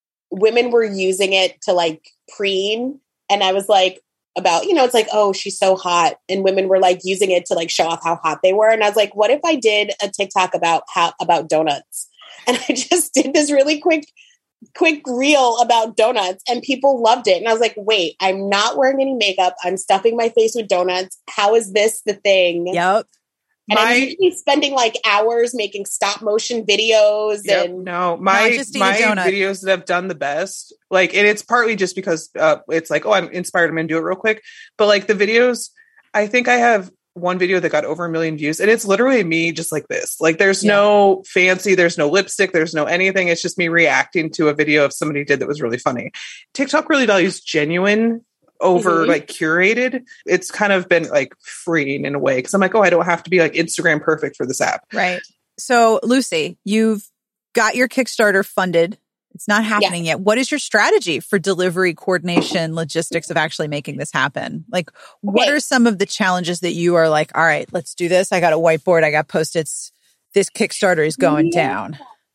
women were using it to like preen, and I was like. About, you know, it's like, oh, she's so hot. And women were like using it to like show off how hot they were. And I was like, what if I did a TikTok about how, about donuts? And I just did this really quick, quick reel about donuts and people loved it. And I was like, wait, I'm not wearing any makeup. I'm stuffing my face with donuts. How is this the thing? Yep. And my, I'm usually spending like hours making stop motion videos. Yep, and no, my my videos that have done the best, like, and it's partly just because uh, it's like, oh, I'm inspired. I'm going to do it real quick. But like the videos, I think I have one video that got over a million views, and it's literally me just like this. Like, there's yeah. no fancy, there's no lipstick, there's no anything. It's just me reacting to a video of somebody did that was really funny. TikTok really values genuine over mm-hmm. like curated. It's kind of been like freeing in a way because I'm like, oh, I don't have to be like Instagram perfect for this app. Right. So Lucy, you've got your Kickstarter funded. It's not happening yeah. yet. What is your strategy for delivery, coordination, logistics of actually making this happen? Like, what okay. are some of the challenges that you are like, all right, let's do this. I got a whiteboard. I got Post-its. This Kickstarter is going yeah. down.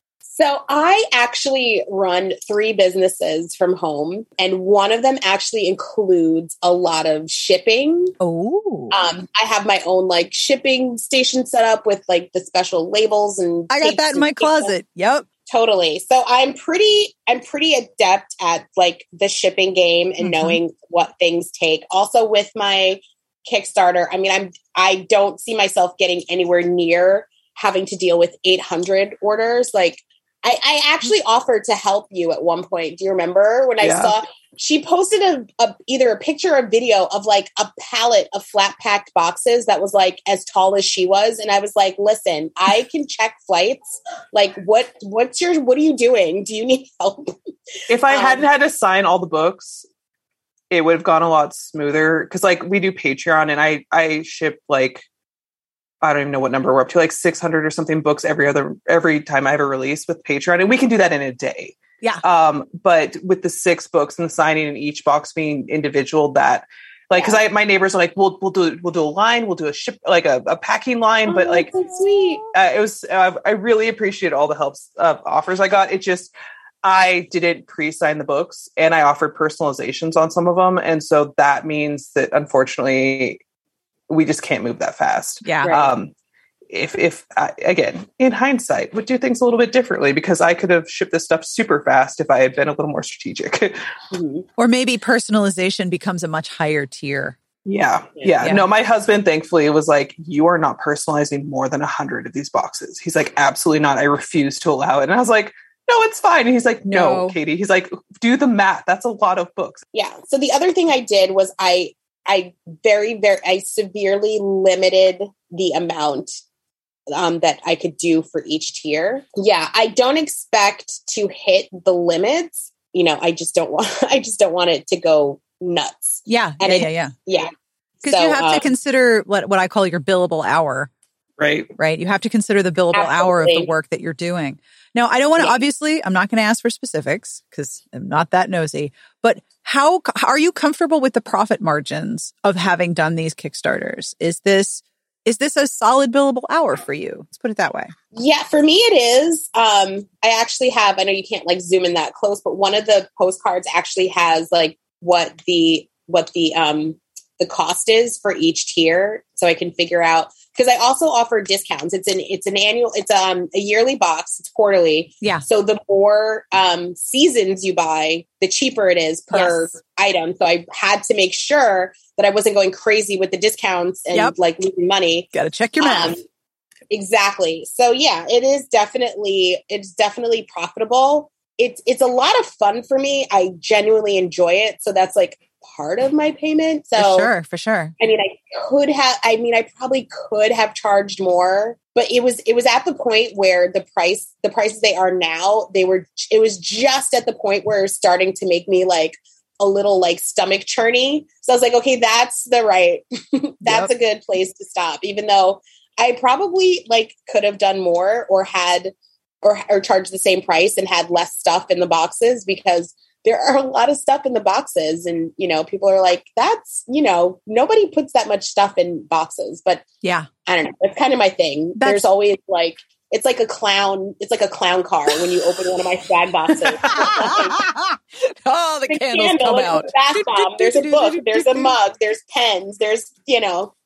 So I actually run three businesses from home, and one of them actually includes a lot of shipping. Oh, um, I have my own like shipping station set up with like the special labels, and I got that in my closet. Yep, totally. So I'm pretty, I'm pretty adept at like the shipping game and mm-hmm. knowing what things take. Also with my Kickstarter, I mean, I'm, I don't see myself getting anywhere near having to deal with eight hundred orders, like. I, I actually offered to help you at one point. Do you remember when I yeah. saw she posted a, a either a picture or video of like a pallet of flat packed boxes that was like as tall as she was, and I was like, "Listen, I can check flights. Like, what what's your what are you doing? Do you need help?" If I um, hadn't had to sign all the books, it would have gone a lot smoother because like we do Patreon, and I I ship like. I don't even know what number we're up to, like six hundred or something books every other, every time I have a release with Patreon. And we can do that in a day. Yeah. Um, but with the six books and the signing and each box being individual, that like, yeah. cause I, my neighbors are like, we'll, we'll do, we'll do a line, we'll do a ship, like a, a packing line, oh, but like, that's sweet. Uh, it was, uh, I really appreciate all the helps uh, offers I got. It just, I didn't pre-sign the books and I offered personalizations on some of them. And so that means that unfortunately, we just can't move that fast. Yeah. Right. Um, if, if I, again, in hindsight, would do things a little bit differently because I could have shipped this stuff super fast if I had been a little more strategic. mm-hmm. Or maybe personalization becomes a much higher tier. Yeah, yeah. Yeah. No, my husband, thankfully, was like, you are not personalizing more than a hundred of these boxes. He's like, absolutely not. I refuse to allow it. And I was like, no, it's fine. And he's like, no, no, Katie. He's like, do the math. That's a lot of books. Yeah. So the other thing I did was I, I very, very, I severely limited the amount um, that I could do for each tier. Yeah, I don't expect to hit the limits. You know, I just don't want, I just don't want it to go nuts. Yeah, and yeah, it, yeah, yeah. Yeah. Because so, you have um, to consider what, what I call your billable hour. Right. Right. You have to consider the billable Absolutely. hour of the work that you're doing. Now, I don't want to, yeah. obviously, I'm not going to ask for specifics because I'm not that nosy, but how, how are you comfortable with the profit margins of having done these Kickstarters? Is this, is this a solid billable hour for you? Let's put it that way. Yeah, for me it is. Um, I actually have, I know you can't like zoom in that close, but one of the postcards actually has like what the, what the, um, the cost is for each tier. So I can figure out, because I also offer discounts. It's an it's an annual, it's um, a yearly box. It's quarterly. Yeah. So the more um, seasons you buy, the cheaper it is per yes. item. So I had to make sure that I wasn't going crazy with the discounts and yep. like losing money. Got to check your math. Um, exactly. So yeah, it is definitely it's definitely profitable. It's it's a lot of fun for me. I genuinely enjoy it. So that's like part of my payment. So for sure, for sure. I mean, I could have, I mean, I probably could have charged more, but it was, it was at the point where the price, the prices they are now, they were, it was just at the point where it was starting to make me like, a little like stomach churny. So I was like, okay, that's the right, that's yep. a good place to stop. Even though I probably like could have done more or had, or, or charged the same price and had less stuff in the boxes, because there are a lot of stuff in the boxes. And, you know, people are like, that's, you know, nobody puts that much stuff in boxes, but yeah, I don't know. It's kind of my thing. That's- There's always like, it's like a clown. It's like a clown car when you open one of my swag boxes. Like, oh, the, the candles candle, come out. Bath bomb. There's a book. There's a mug. There's pens. There's, you know.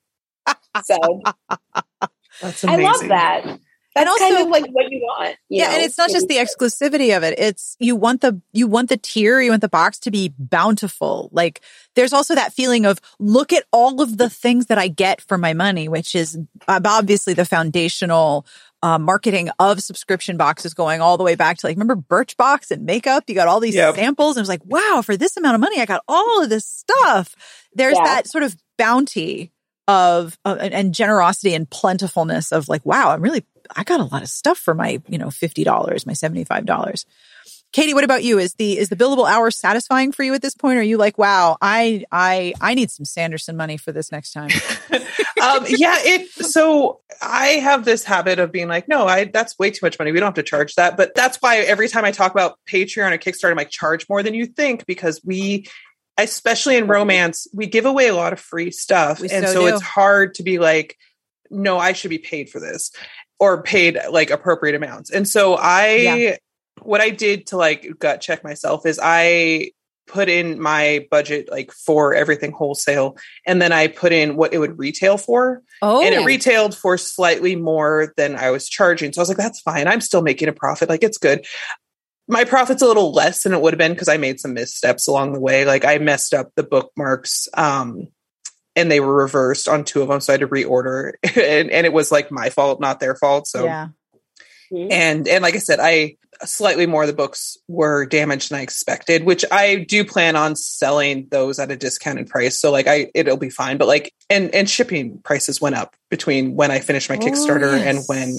So that's amazing. I love that. That's and also, kind of like what you want. You yeah, know? And it's not just the exclusivity of it. It's you want the you want the tier, you want the box to be bountiful. Like there's also that feeling of look at all of the things that I get for my money, which is obviously the foundational Uh, marketing of subscription boxes going all the way back to like, remember Birchbox and makeup? You got all these yep. samples and it was like, wow, for this amount of money, I got all of this stuff. There's yeah. that sort of bounty of, uh, and generosity and plentifulness of like, wow, I'm really, I got a lot of stuff for my, you know, fifty dollars, my seventy-five dollars. Katie, what about you? Is the, is the billable hour satisfying for you at this point? Or are you like, wow, I, I, I need some Sanderson money for this next time? um, yeah, it, so I have this habit of being like, no, I, that's way too much money. We don't have to charge that. But that's why every time I talk about Patreon or Kickstarter, I'm like, charge more than you think, because we, especially in romance, we give away a lot of free stuff. We and so, so it's hard to be like, no, I should be paid for this or paid like appropriate amounts. And so I, yeah. what I did to like gut check myself is I put in my budget like for everything wholesale. And then I put in what it would retail for. Oh. And it retailed for slightly more than I was charging. So I was like, that's fine. I'm still making a profit. Like it's good. My profit's a little less than it would have been because I made some missteps along the way. Like I messed up the bookmarks um, and they were reversed on two of them. So I had to reorder and, and it was like my fault, not their fault. So yeah. And, and like I said, I slightly more of the books were damaged than I expected, which I do plan on selling those at a discounted price. So like I, it'll be fine, but like, and, and shipping prices went up between when I finished my oh, Kickstarter yes. and when,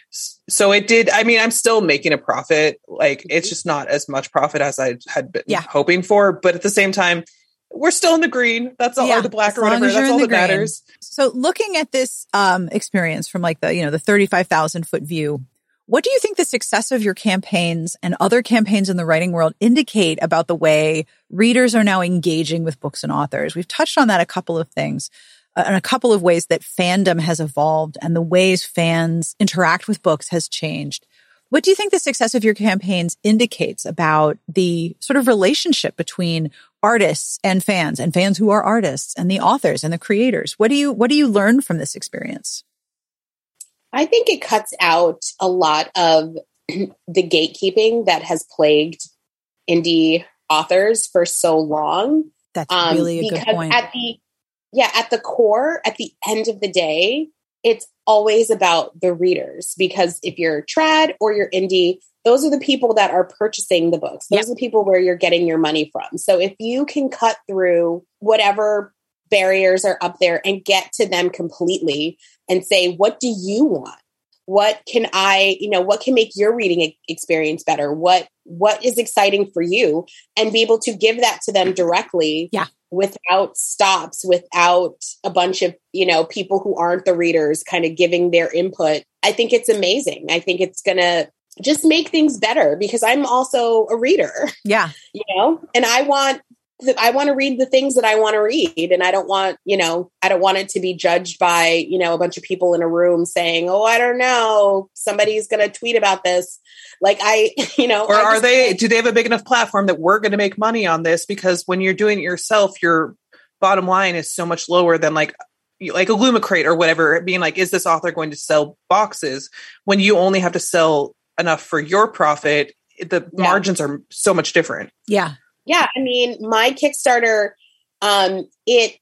so it did. I mean, I'm still making a profit. Like it's just not as much profit as I had been yeah. hoping for, but at the same time, we're still in the green. That's all, yeah, or the black or whatever. That's all that green. matters. So looking at this um, experience from like the, you know, the thirty-five thousand foot view, what do you think the success of your campaigns and other campaigns in the writing world indicate about the way readers are now engaging with books and authors? We've touched on that a couple of things, uh, and a couple of ways that fandom has evolved and the ways fans interact with books has changed. What do you think the success of your campaigns indicates about the sort of relationship between artists and fans, and fans who are artists, and the authors and the creators? What do you, what do you learn from this experience? I think it cuts out a lot of the gatekeeping that has plagued indie authors for so long. That's um, really a good point. At the, yeah, at the core, at the end of the day, it's always about the readers, because if you're trad or you're indie, those are the people that are purchasing the books. Those yep. are the people where you're getting your money from. So if you can cut through whatever barriers are up there and get to them completely and say, what do you want? What can I, you know, what can make your reading experience better? What, what is exciting for you? And be able to give that to them directly yeah. without stops, without a bunch of, you know, people who aren't the readers kind of giving their input. I think it's amazing. I think it's going to just make things better, because I'm also a reader. Yeah. You know, and I want I want to read the things that I want to read. And I don't want, you know, I don't want it to be judged by, you know, a bunch of people in a room saying, oh, I don't know, somebody's going to tweet about this. Like I, you know, or I are just, they, do they have a big enough platform that we're going to make money on this? Because when you're doing it yourself, your bottom line is so much lower than like, like a Lumicrate or whatever, being like, is this author going to sell boxes when you only have to sell enough for your profit? The yeah. margins are so much different. Yeah. Yeah, I mean, my Kickstarter, um, it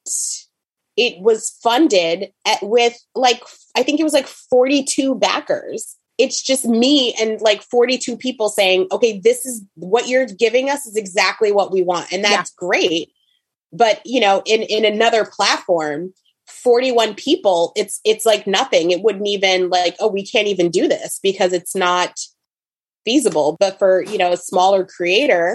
it was funded at, with like, I think it was like forty-two backers. It's just me and like forty-two people saying, okay, this is what you're giving us is exactly what we want. And that's yeah. great. But, you know, in, in another platform, forty-one people, it's it's like nothing. It wouldn't even like, oh, we can't even do this because it's not feasible. But for, you know, a smaller creator,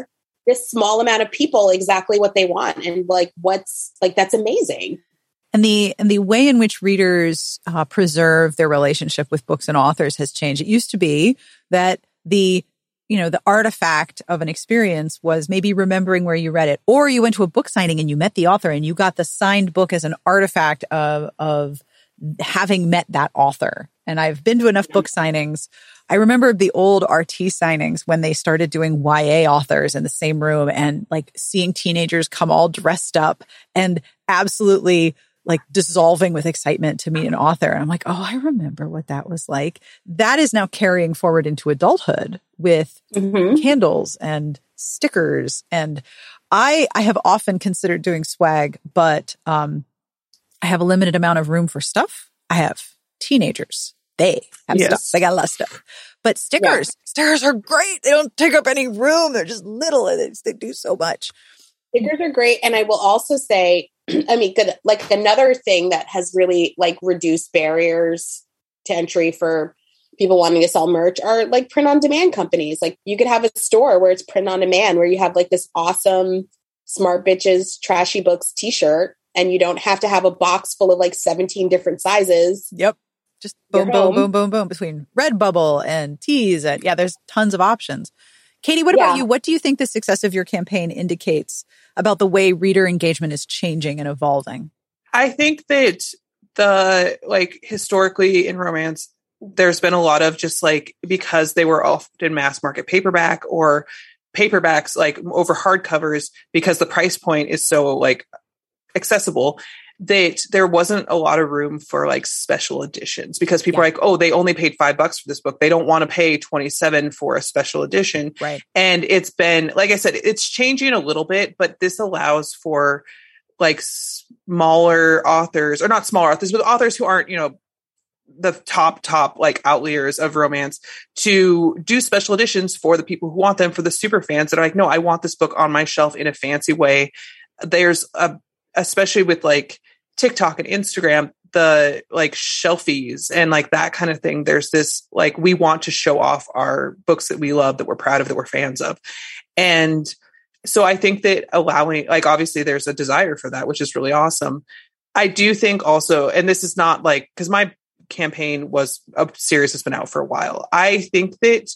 this small amount of people exactly what they want. And like, what's like, that's amazing. And the and the way in which readers uh, preserve their relationship with books and authors has changed. It used to be that the you know the artifact of an experience was maybe remembering where you read it, or you went to a book signing and you met the author and you got the signed book as an artifact of of having met that author. And I've been to enough book signings. I remember the old R T signings when they started doing Y A authors in the same room and like seeing teenagers come all dressed up and absolutely like dissolving with excitement to meet an author. And I'm like, oh, I remember what that was like. That is now carrying forward into adulthood with mm-hmm. candles and stickers. And I, I have often considered doing swag, but um, I have a limited amount of room for stuff. I have teenagers. They have yes. stuff. They got a lot of stuff. But stickers, yeah. stickers are great. They don't take up any room. They're just little and they, they do so much. Stickers are great. And I will also say, I mean, good, like another thing that has really like reduced barriers to entry for people wanting to sell merch are like print on demand companies. Like you could have a store where it's print on demand, where you have like this awesome Smart Bitches Trashy Books t-shirt and you don't have to have a box full of like seventeen different sizes. Yep. Just boom, boom, boom, boom, boom between Redbubble and Tees. And yeah, there's tons of options. Katie, what about yeah. you? What do you think the success of your campaign indicates about the way reader engagement is changing and evolving? I think that the, like, historically in romance, there's been a lot of just like, because they were often mass market paperback or paperbacks like over hardcovers, because the price point is so like accessible, that there wasn't a lot of room for like special editions, because people yeah. are like, oh, they only paid five bucks for this book. They don't want to pay twenty-seven for a special edition. Right. And it's been, like I said, it's changing a little bit, but this allows for like smaller authors, or not smaller authors, but authors who aren't, you know, the top, top like outliers of romance, to do special editions for the people who want them, for the super fans that are like, no, I want this book on my shelf in a fancy way. There's a, especially with like TikTok and Instagram, the like shelfies and like that kind of thing. There's this, like, we want to show off our books that we love, that we're proud of, that we're fans of. And so I think that allowing, like, obviously there's a desire for that, which is really awesome. I do think also, and this is not like, because my campaign was a series that's been out for a while. I think that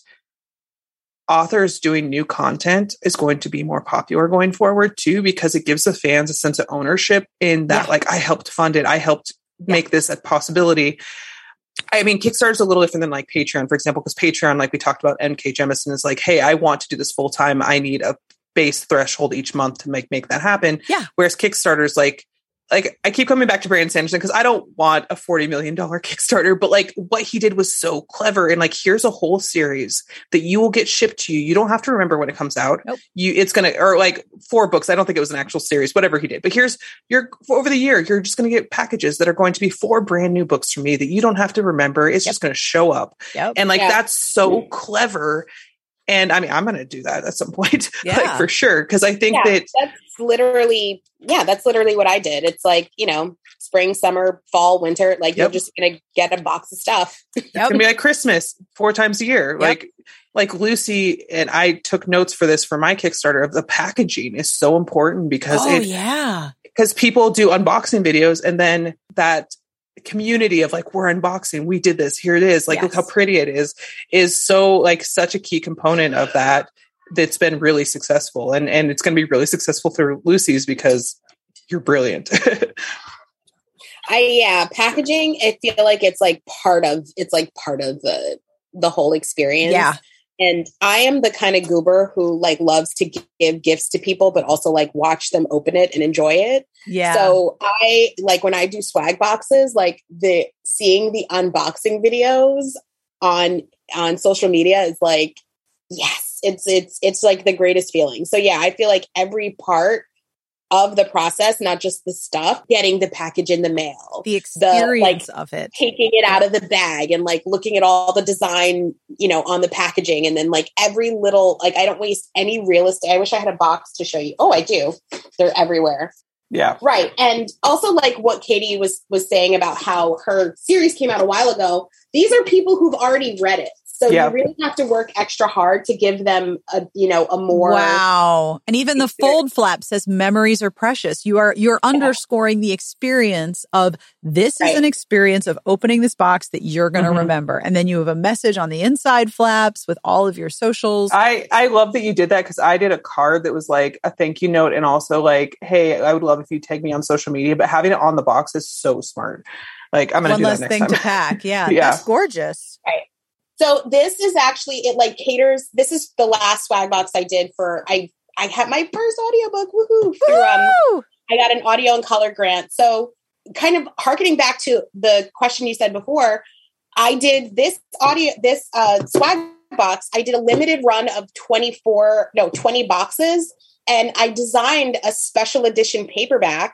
authors doing new content is going to be more popular going forward too, because it gives the fans a sense of ownership in that, yeah. like, I helped fund it. I helped yeah. make this a possibility. I mean, Kickstarter is a little different than like Patreon, for example, because Patreon, like we talked about, M K Jemison is like, hey, I want to do this full time. I need a base threshold each month to make, make that happen. Yeah. Whereas Kickstarter is like, like I keep coming back to Brandon Sanderson because I don't want a forty million dollars Kickstarter, but like what he did was so clever. And like, here's a whole series that you will get shipped to you. You don't have to remember when it comes out. Nope. You, it's going to, or like four books. I don't think it was an actual series, whatever he did, but here's your, over the year, you're just going to get packages that are going to be four brand new books from me that you don't have to remember. It's yep. just going to show up. Yep. And like, yeah. that's so clever. And I mean, I'm going to do that at some point, yeah. like for sure. Cause I think yeah, that that's literally, yeah, that's literally what I did. It's like, you know, spring, summer, fall, winter, like yep. you're just going to get a box of stuff. It's yep. going to be like Christmas four times a year. Yep. Like, like Lucy and I took notes for this for my Kickstarter of the packaging is so important because oh, it, yeah, because people do unboxing videos and then that community of like, we're unboxing, we did this, here it is, like yes. look how pretty it is, is so like such a key component of that that's been really successful. And and it's going to be really successful through Lucy's because you're brilliant. I yeah, packaging, I feel like it's like part of it's like part of the the whole experience. Yeah. And I am the kind of goober who like loves to give gifts to people, but also like watch them open it and enjoy it. Yeah. So I like when I do swag boxes, like the seeing the unboxing videos on on social media is like, yes, it's it's it's like the greatest feeling. So yeah, I feel like every part of the process, not just the stuff, getting the package in the mail, the experience the, like, of it, taking it out of the bag and like looking at all the design, you know, on the packaging. And then like every little, like I don't waste any real estate. I wish I had a box to show you. Oh, I do. They're everywhere. Yeah. Right. And also like what Katie was, was saying about how her series came out a while ago. These are people who've already read it. So Yeah. you really have to work extra hard to give them a, you know, a more Wow. And even the fold flap says memories are precious. You are, you're underscoring the experience of this is Right. an experience of opening this box that you're going to Mhm. remember. And then you have a message on the inside flaps with all of your socials. I, I love that you did that because I did a card that was like a thank you note and also like, hey, I would love if you tag me on social media, but having it on the box is so smart. Like I'm going to One do less that next thing time. to pack. Yeah, Yeah. That's gorgeous. Right. So this is actually, it like caters, this is the last swag box I did for, I, I had my first audiobook, woohoo, through, um, Woo! I got an audio and color grant. So kind of harkening back to the question you said before, I did this audio, this uh, swag box. I did a limited run of twenty-four, no, twenty boxes. And I designed a special edition paperback.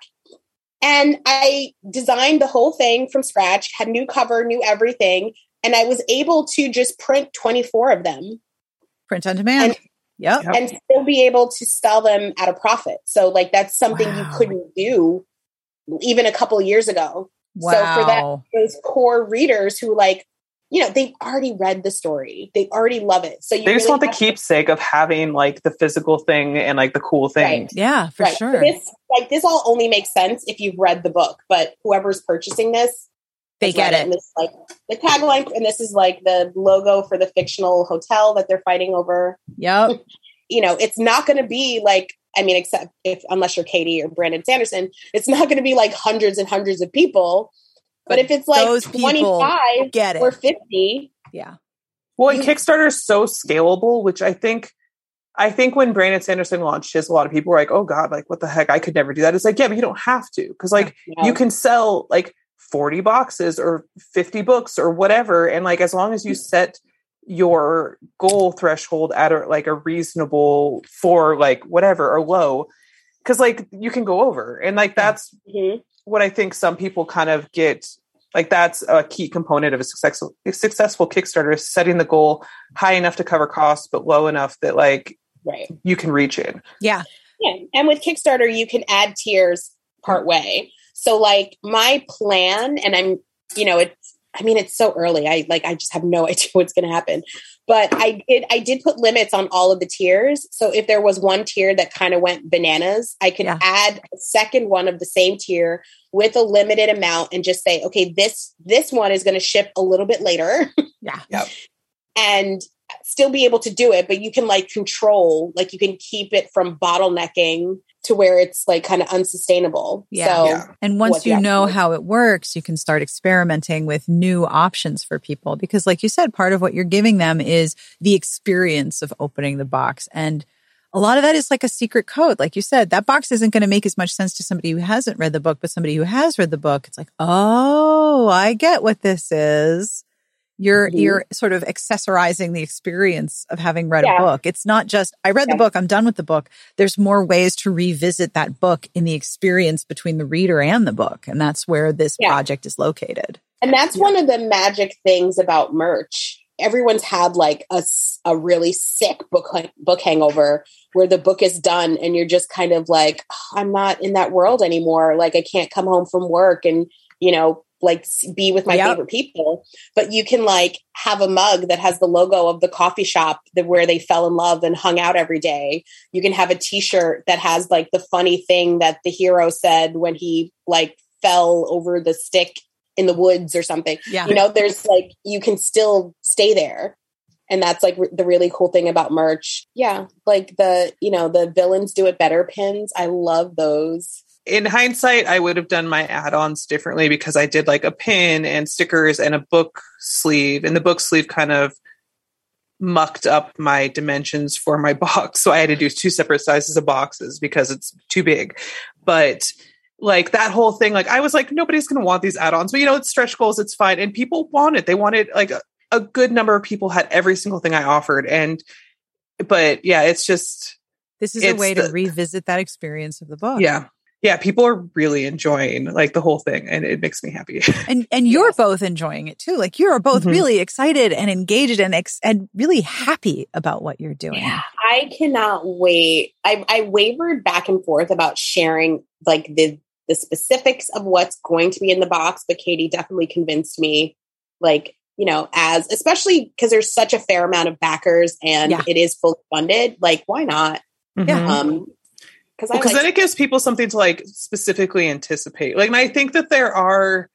And I designed the whole thing from scratch, had new cover, new everything. And I was able to just print twenty-four of them. Print on demand. And, yep. Yep. and still be able to sell them at a profit. So like that's something Wow. you couldn't do even a couple of years ago. Wow. So for that, those core readers who like, you know, they've already read the story. They already love it. So you They just really want the have to- keepsake of having like the physical thing and like the cool thing. Right. Yeah, for Right. sure. So this, like this all only makes sense if you've read the book, but whoever's purchasing this, They has get read it. And this is like the tagline, and this is like the logo for the fictional hotel that they're fighting over. Yep. You know, it's not going to be like, I mean, except if, unless you're Katie or Brandon Sanderson, it's not going to be like hundreds and hundreds of people. But, But if it's like those people twenty-five get it. or fifty, Yeah. Well, and Kickstarter is so scalable, which I think, I think when Brandon Sanderson launched his, a lot of people were like, oh God, like what the heck? I could never do that. It's like, yeah, but you don't have to. Cause like No. you can sell like forty boxes or fifty books or whatever. And like, as long as you set your goal threshold at a, like a reasonable for like whatever or low, cause like you can go over and like, that's Mhm. what I think some people kind of get. Like that's a key component of a successful, a successful Kickstarter is setting the goal high enough to cover costs, but low enough that like right. you can reach it. Yeah. Yeah. And with Kickstarter, you can add tiers part way. So like my plan, and I'm, you know, it's, I mean, it's so early. I like, I just have no idea what's going to happen, but I did, I did put limits on all of the tiers. So if there was one tier that kind of went bananas, I could Yeah. add a second one of the same tier with a limited amount and just say, okay, this, this one is going to ship a little bit later. Yeah. Yep. And still be able to do it, but you can like control, like you can keep it from bottlenecking to where it's like kind of unsustainable. Yeah. So Yeah. And once what you the know option is. how it works, you can start experimenting with new options for people. Because like you said, part of what you're giving them is the experience of opening the box. And a lot of that is like a secret code. Like you said, that box isn't going to make as much sense to somebody who hasn't read the book, but somebody who has read the book, it's like, oh, I get what this is. You're, Mhm. you're sort of accessorizing the experience of having read Yeah. a book. It's not just, I read the Yeah. book, I'm done with the book. There's more ways to revisit that book in the experience between the reader and the book. And that's where this Yeah. project is located. And that's one of the magic things about merch. Everyone's had like a, s- a really sick book book hangover where the book is done and you're just kind of like, "Oh, I'm not in that world anymore. Like I can't come home from work and, you know, like s- be with my Yep. favorite people." But you can like have a mug that has the logo of the coffee shop that where they fell in love and hung out every day. You can have a t-shirt that has like the funny thing that the hero said when he like fell over the stick in the woods or something. Yeah. You know, there's like, you can still stay there. And that's like re- the really cool thing about merch. Yeah. Like the, you know, the villains do it better pins. I love those. In hindsight, I would have done my add-ons differently because I did like a pin and stickers and a book sleeve, and the book sleeve kind of mucked up my dimensions for my box. So I had to do two separate sizes of boxes because it's too big. But like that whole thing, like I was like, nobody's going to want these add-ons, but you know, it's stretch goals. It's fine. And people want it. They wanted like a, a good number of people had every single thing I offered. And, but yeah, it's just, This is a It's way to the- revisit that experience of the book. yeah. Yeah. People are really enjoying like the whole thing, and it makes me happy. And and you're Yes. both enjoying it too. Like you're both Mhm. really excited and engaged and ex- and really happy about what you're doing. I cannot wait. I, I wavered back and forth about sharing like the, the specifics of what's going to be in the box, but Katie definitely convinced me like you know, as especially because there's such a fair amount of backers and Yeah. it is fully funded. Like, why not? Yeah. Um, because Well, I 'cause like, then it gives people something to like specifically anticipate. Like, and I think that there are,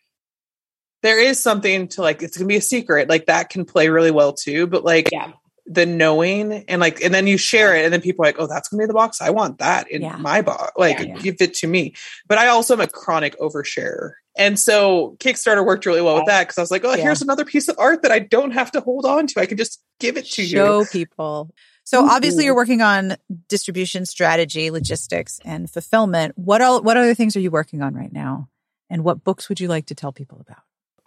there is something to like, it's going to be a secret. Like that can play really well too. But like yeah, the knowing and like, and then you share it and then people are like, oh, that's gonna be the box. I want that in Yeah. my box. Like Yeah, yeah. give it to me. But I also am a chronic oversharer. And so Kickstarter worked really well with that. Cause I was like, oh, Yeah. here's another piece of art that I don't have to hold on to. I can just give it to Show you. people. So obviously you're working on distribution strategy, logistics, and fulfillment. What all, what other things are you working on right now? And what books would you like to tell people about?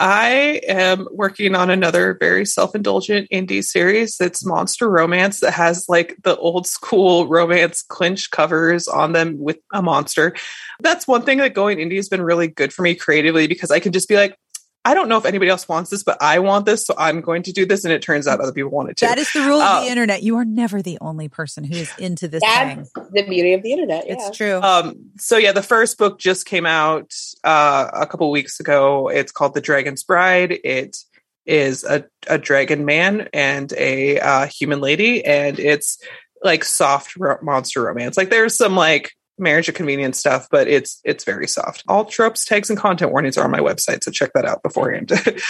I am working on another very self-indulgent indie series that's monster romance that has like the old school romance clinch covers on them with a monster. That's one thing that going indie has been really good for me creatively because I can just be like, I don't know if anybody else wants this, but I want this, so I'm going to do this. And it turns out other people want it too. That is the rule of Um, the internet. You are never the only person who is into this thing. that's the beauty of the internet. Yeah. It's true. Um, so yeah, the first book just came out uh, a couple weeks ago. It's called The Dragon's Bride. It is a, a dragon man and a uh, human lady, and it's like soft ro- monster romance. Like there's some like marriage of convenience stuff, but it's it's very soft. All tropes, tags, and content warnings are on my website, so check that out beforehand.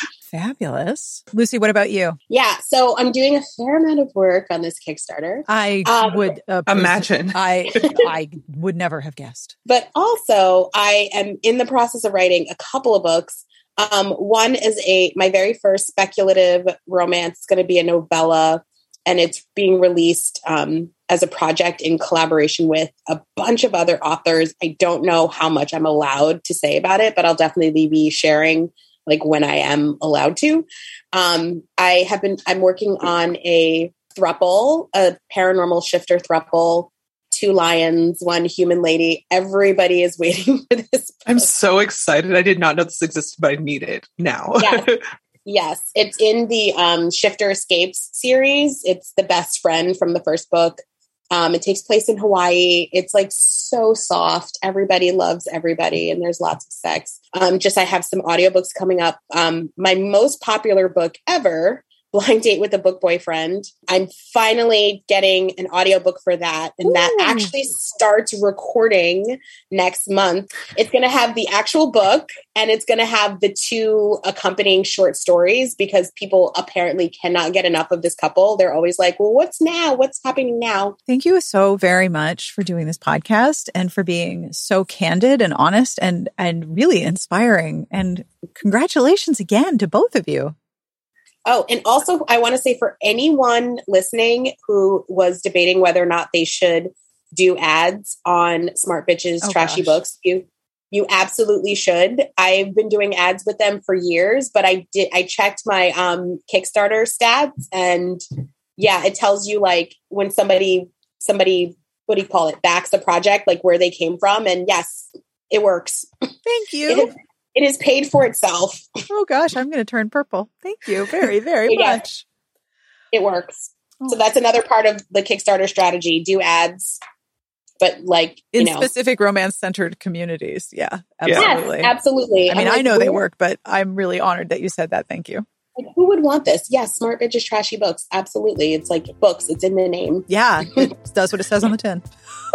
Fabulous. Lucy, what about you? Yeah. So I'm doing a fair amount of work on this Kickstarter. I Um, would uh, Imagine. I I would never have guessed. But also, I am in the process of writing a couple of books. Um, one is a my very first speculative romance. It's going to be a novella, and it's being released um, as a project in collaboration with a bunch of other authors. I don't know how much I'm allowed to say about it, but I'll definitely be sharing like when I am allowed to. Um, I have been. I'm working on a throuple, a paranormal shifter throuple. Two lions, one human lady. Everybody is waiting for this book. I'm so excited. I did not know this existed, but I need it now. Yes. Yes, it's in the um, Shifter Escapes series. It's the best friend from the first book. Um, it takes place in Hawaii. It's like so soft. Everybody loves everybody, and there's lots of sex. Um, just I have some audiobooks coming up. Um, my most popular book ever, Blind Date with a Book Boyfriend. I'm finally getting an audiobook for that. And Ooh. That actually starts recording next month. It's going to have the actual book and it's going to have the two accompanying short stories because people apparently cannot get enough of this couple. They're always like, well, what's now? What's happening now? Thank you so very much for doing this podcast and for being so candid and honest and, and really inspiring. And congratulations again to both of you. Oh, and also I want to say for anyone listening who was debating whether or not they should do ads on Smart Bitches Oh, Trashy gosh. Books, you you absolutely should. I've been doing ads with them for years, but I did I checked my um Kickstarter stats and yeah, it tells you like when somebody somebody what do you call it, backs a project, like where they came from, and yes, it works. Thank you. It is, it is paid for itself. Oh gosh, I'm going to turn purple. Thank you very, very Yeah. much. It works. Oh. So that's another part of the Kickstarter strategy. Do ads, but like, you In know. specific romance-centered communities. Yeah, Yeah. absolutely. Yes, absolutely. I mean, I'm I like, know they who- work, but I'm really honored that you said that. Thank you. Like, who would want this? Yes, Smart Bitches Trashy Books. Absolutely. It's like books. It's in the name. Yeah, it does what it says on the tin.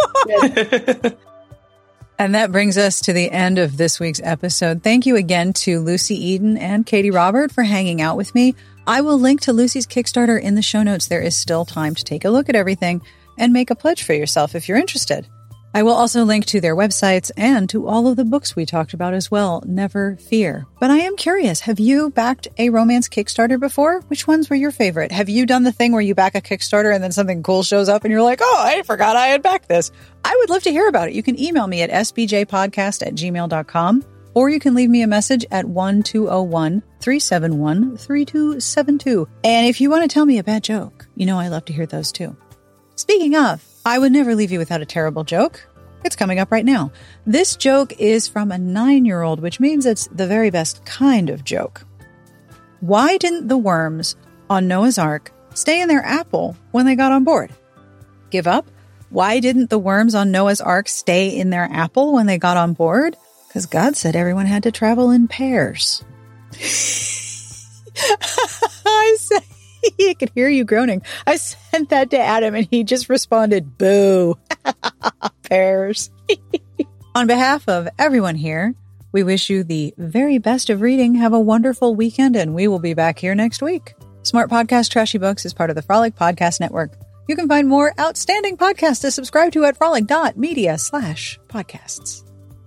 And that brings us to the end of this week's episode. Thank you again to Lucy Eden and Katie Robert for hanging out with me. I will link to Lucy's Kickstarter in the show notes. There is still time to take a look at everything and make a pledge for yourself if you're interested. I will also link to their websites and to all of the books we talked about as well. Never fear. But I am curious, have you backed a romance Kickstarter before? Which ones were your favorite? Have you done the thing where you back a Kickstarter and then something cool shows up and you're like, oh, I forgot I had backed this? I would love to hear about it. You can email me at s b j podcast at gmail dot com or you can leave me a message at one two zero one, three seven one, three two seven two. And if you want to tell me a bad joke, you know I love to hear those too. Speaking of, I would never leave you without a terrible joke. It's coming up right now. This joke is from a nine-year-old, which means it's the very best kind of joke. Why didn't the worms on Noah's Ark stay in their apple when they got on board? Give up? Why didn't the worms on Noah's Ark stay in their apple when they got on board? Because God said everyone had to travel in pairs. I said, he could hear you groaning. I sent that to Adam and he just responded, boo. Pears. On behalf of everyone here, we wish you the very best of reading. Have a wonderful weekend, and we will be back here next week. Smart Podcast Trashy Books is part of the Frolic Podcast Network. You can find more outstanding podcasts to subscribe to at frolic.media slash podcasts.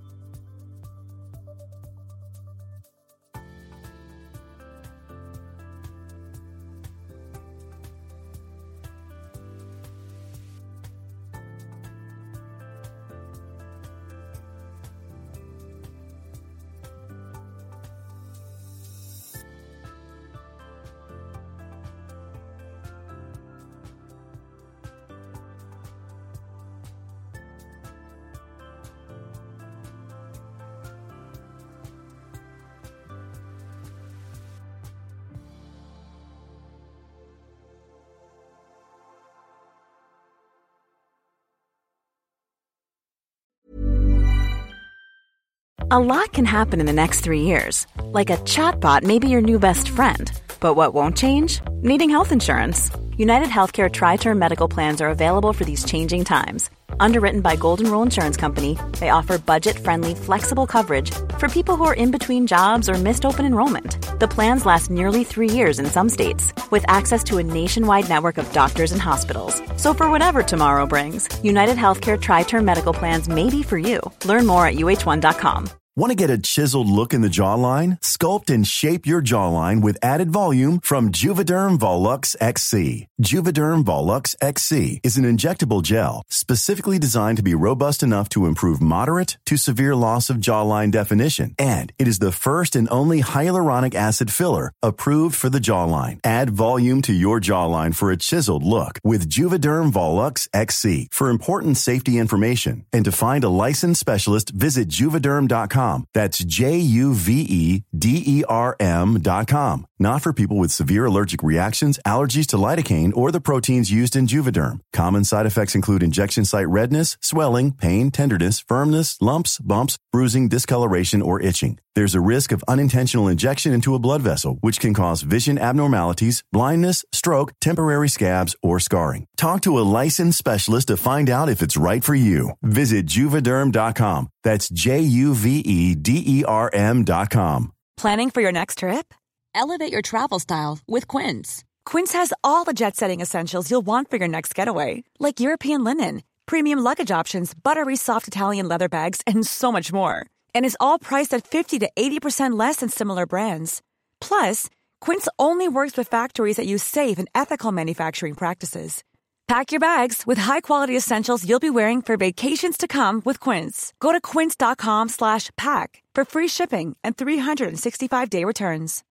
A lot can happen in the next three years. Like a chatbot may be your new best friend. But what won't change? Needing health insurance. United Healthcare Tri-Term Medical Plans are available for these changing times. Underwritten by Golden Rule Insurance Company, they offer budget-friendly, flexible coverage for people who are in between jobs or missed open enrollment. The plans last nearly three years in some states, with access to a nationwide network of doctors and hospitals. So for whatever tomorrow brings, United Healthcare Tri-Term Medical Plans may be for you. Learn more at U H one dot com. Want to get a chiseled look in the jawline? Sculpt and shape your jawline with added volume from Juvederm Volux X C. Juvederm Volux X C is an injectable gel specifically designed to be robust enough to improve moderate to severe loss of jawline definition. And it is the first and only hyaluronic acid filler approved for the jawline. Add volume to your jawline for a chiseled look with Juvederm Volux X C. For important safety information and to find a licensed specialist, visit juvederm dot com. That's J U V E D E R M dot com. Not for people with severe allergic reactions, allergies to lidocaine, or the proteins used in Juvederm. Common side effects include injection site redness, swelling, pain, tenderness, firmness, lumps, bumps, bruising, discoloration, or itching. There's a risk of unintentional injection into a blood vessel, which can cause vision abnormalities, blindness, stroke, temporary scabs, or scarring. Talk to a licensed specialist to find out if it's right for you. Visit Juvederm dot com. That's J U V E D E R M dot com. Planning for your next trip? Elevate your travel style with Quince. Quince has all the jet-setting essentials you'll want for your next getaway, like European linen, premium luggage options, buttery soft Italian leather bags, and so much more. And is all priced at fifty to eighty percent less than similar brands. Plus, Quince only works with factories that use safe and ethical manufacturing practices. Pack your bags with high-quality essentials you'll be wearing for vacations to come with Quince. Go to quince dot com slash pack for free shipping and three sixty-five day returns.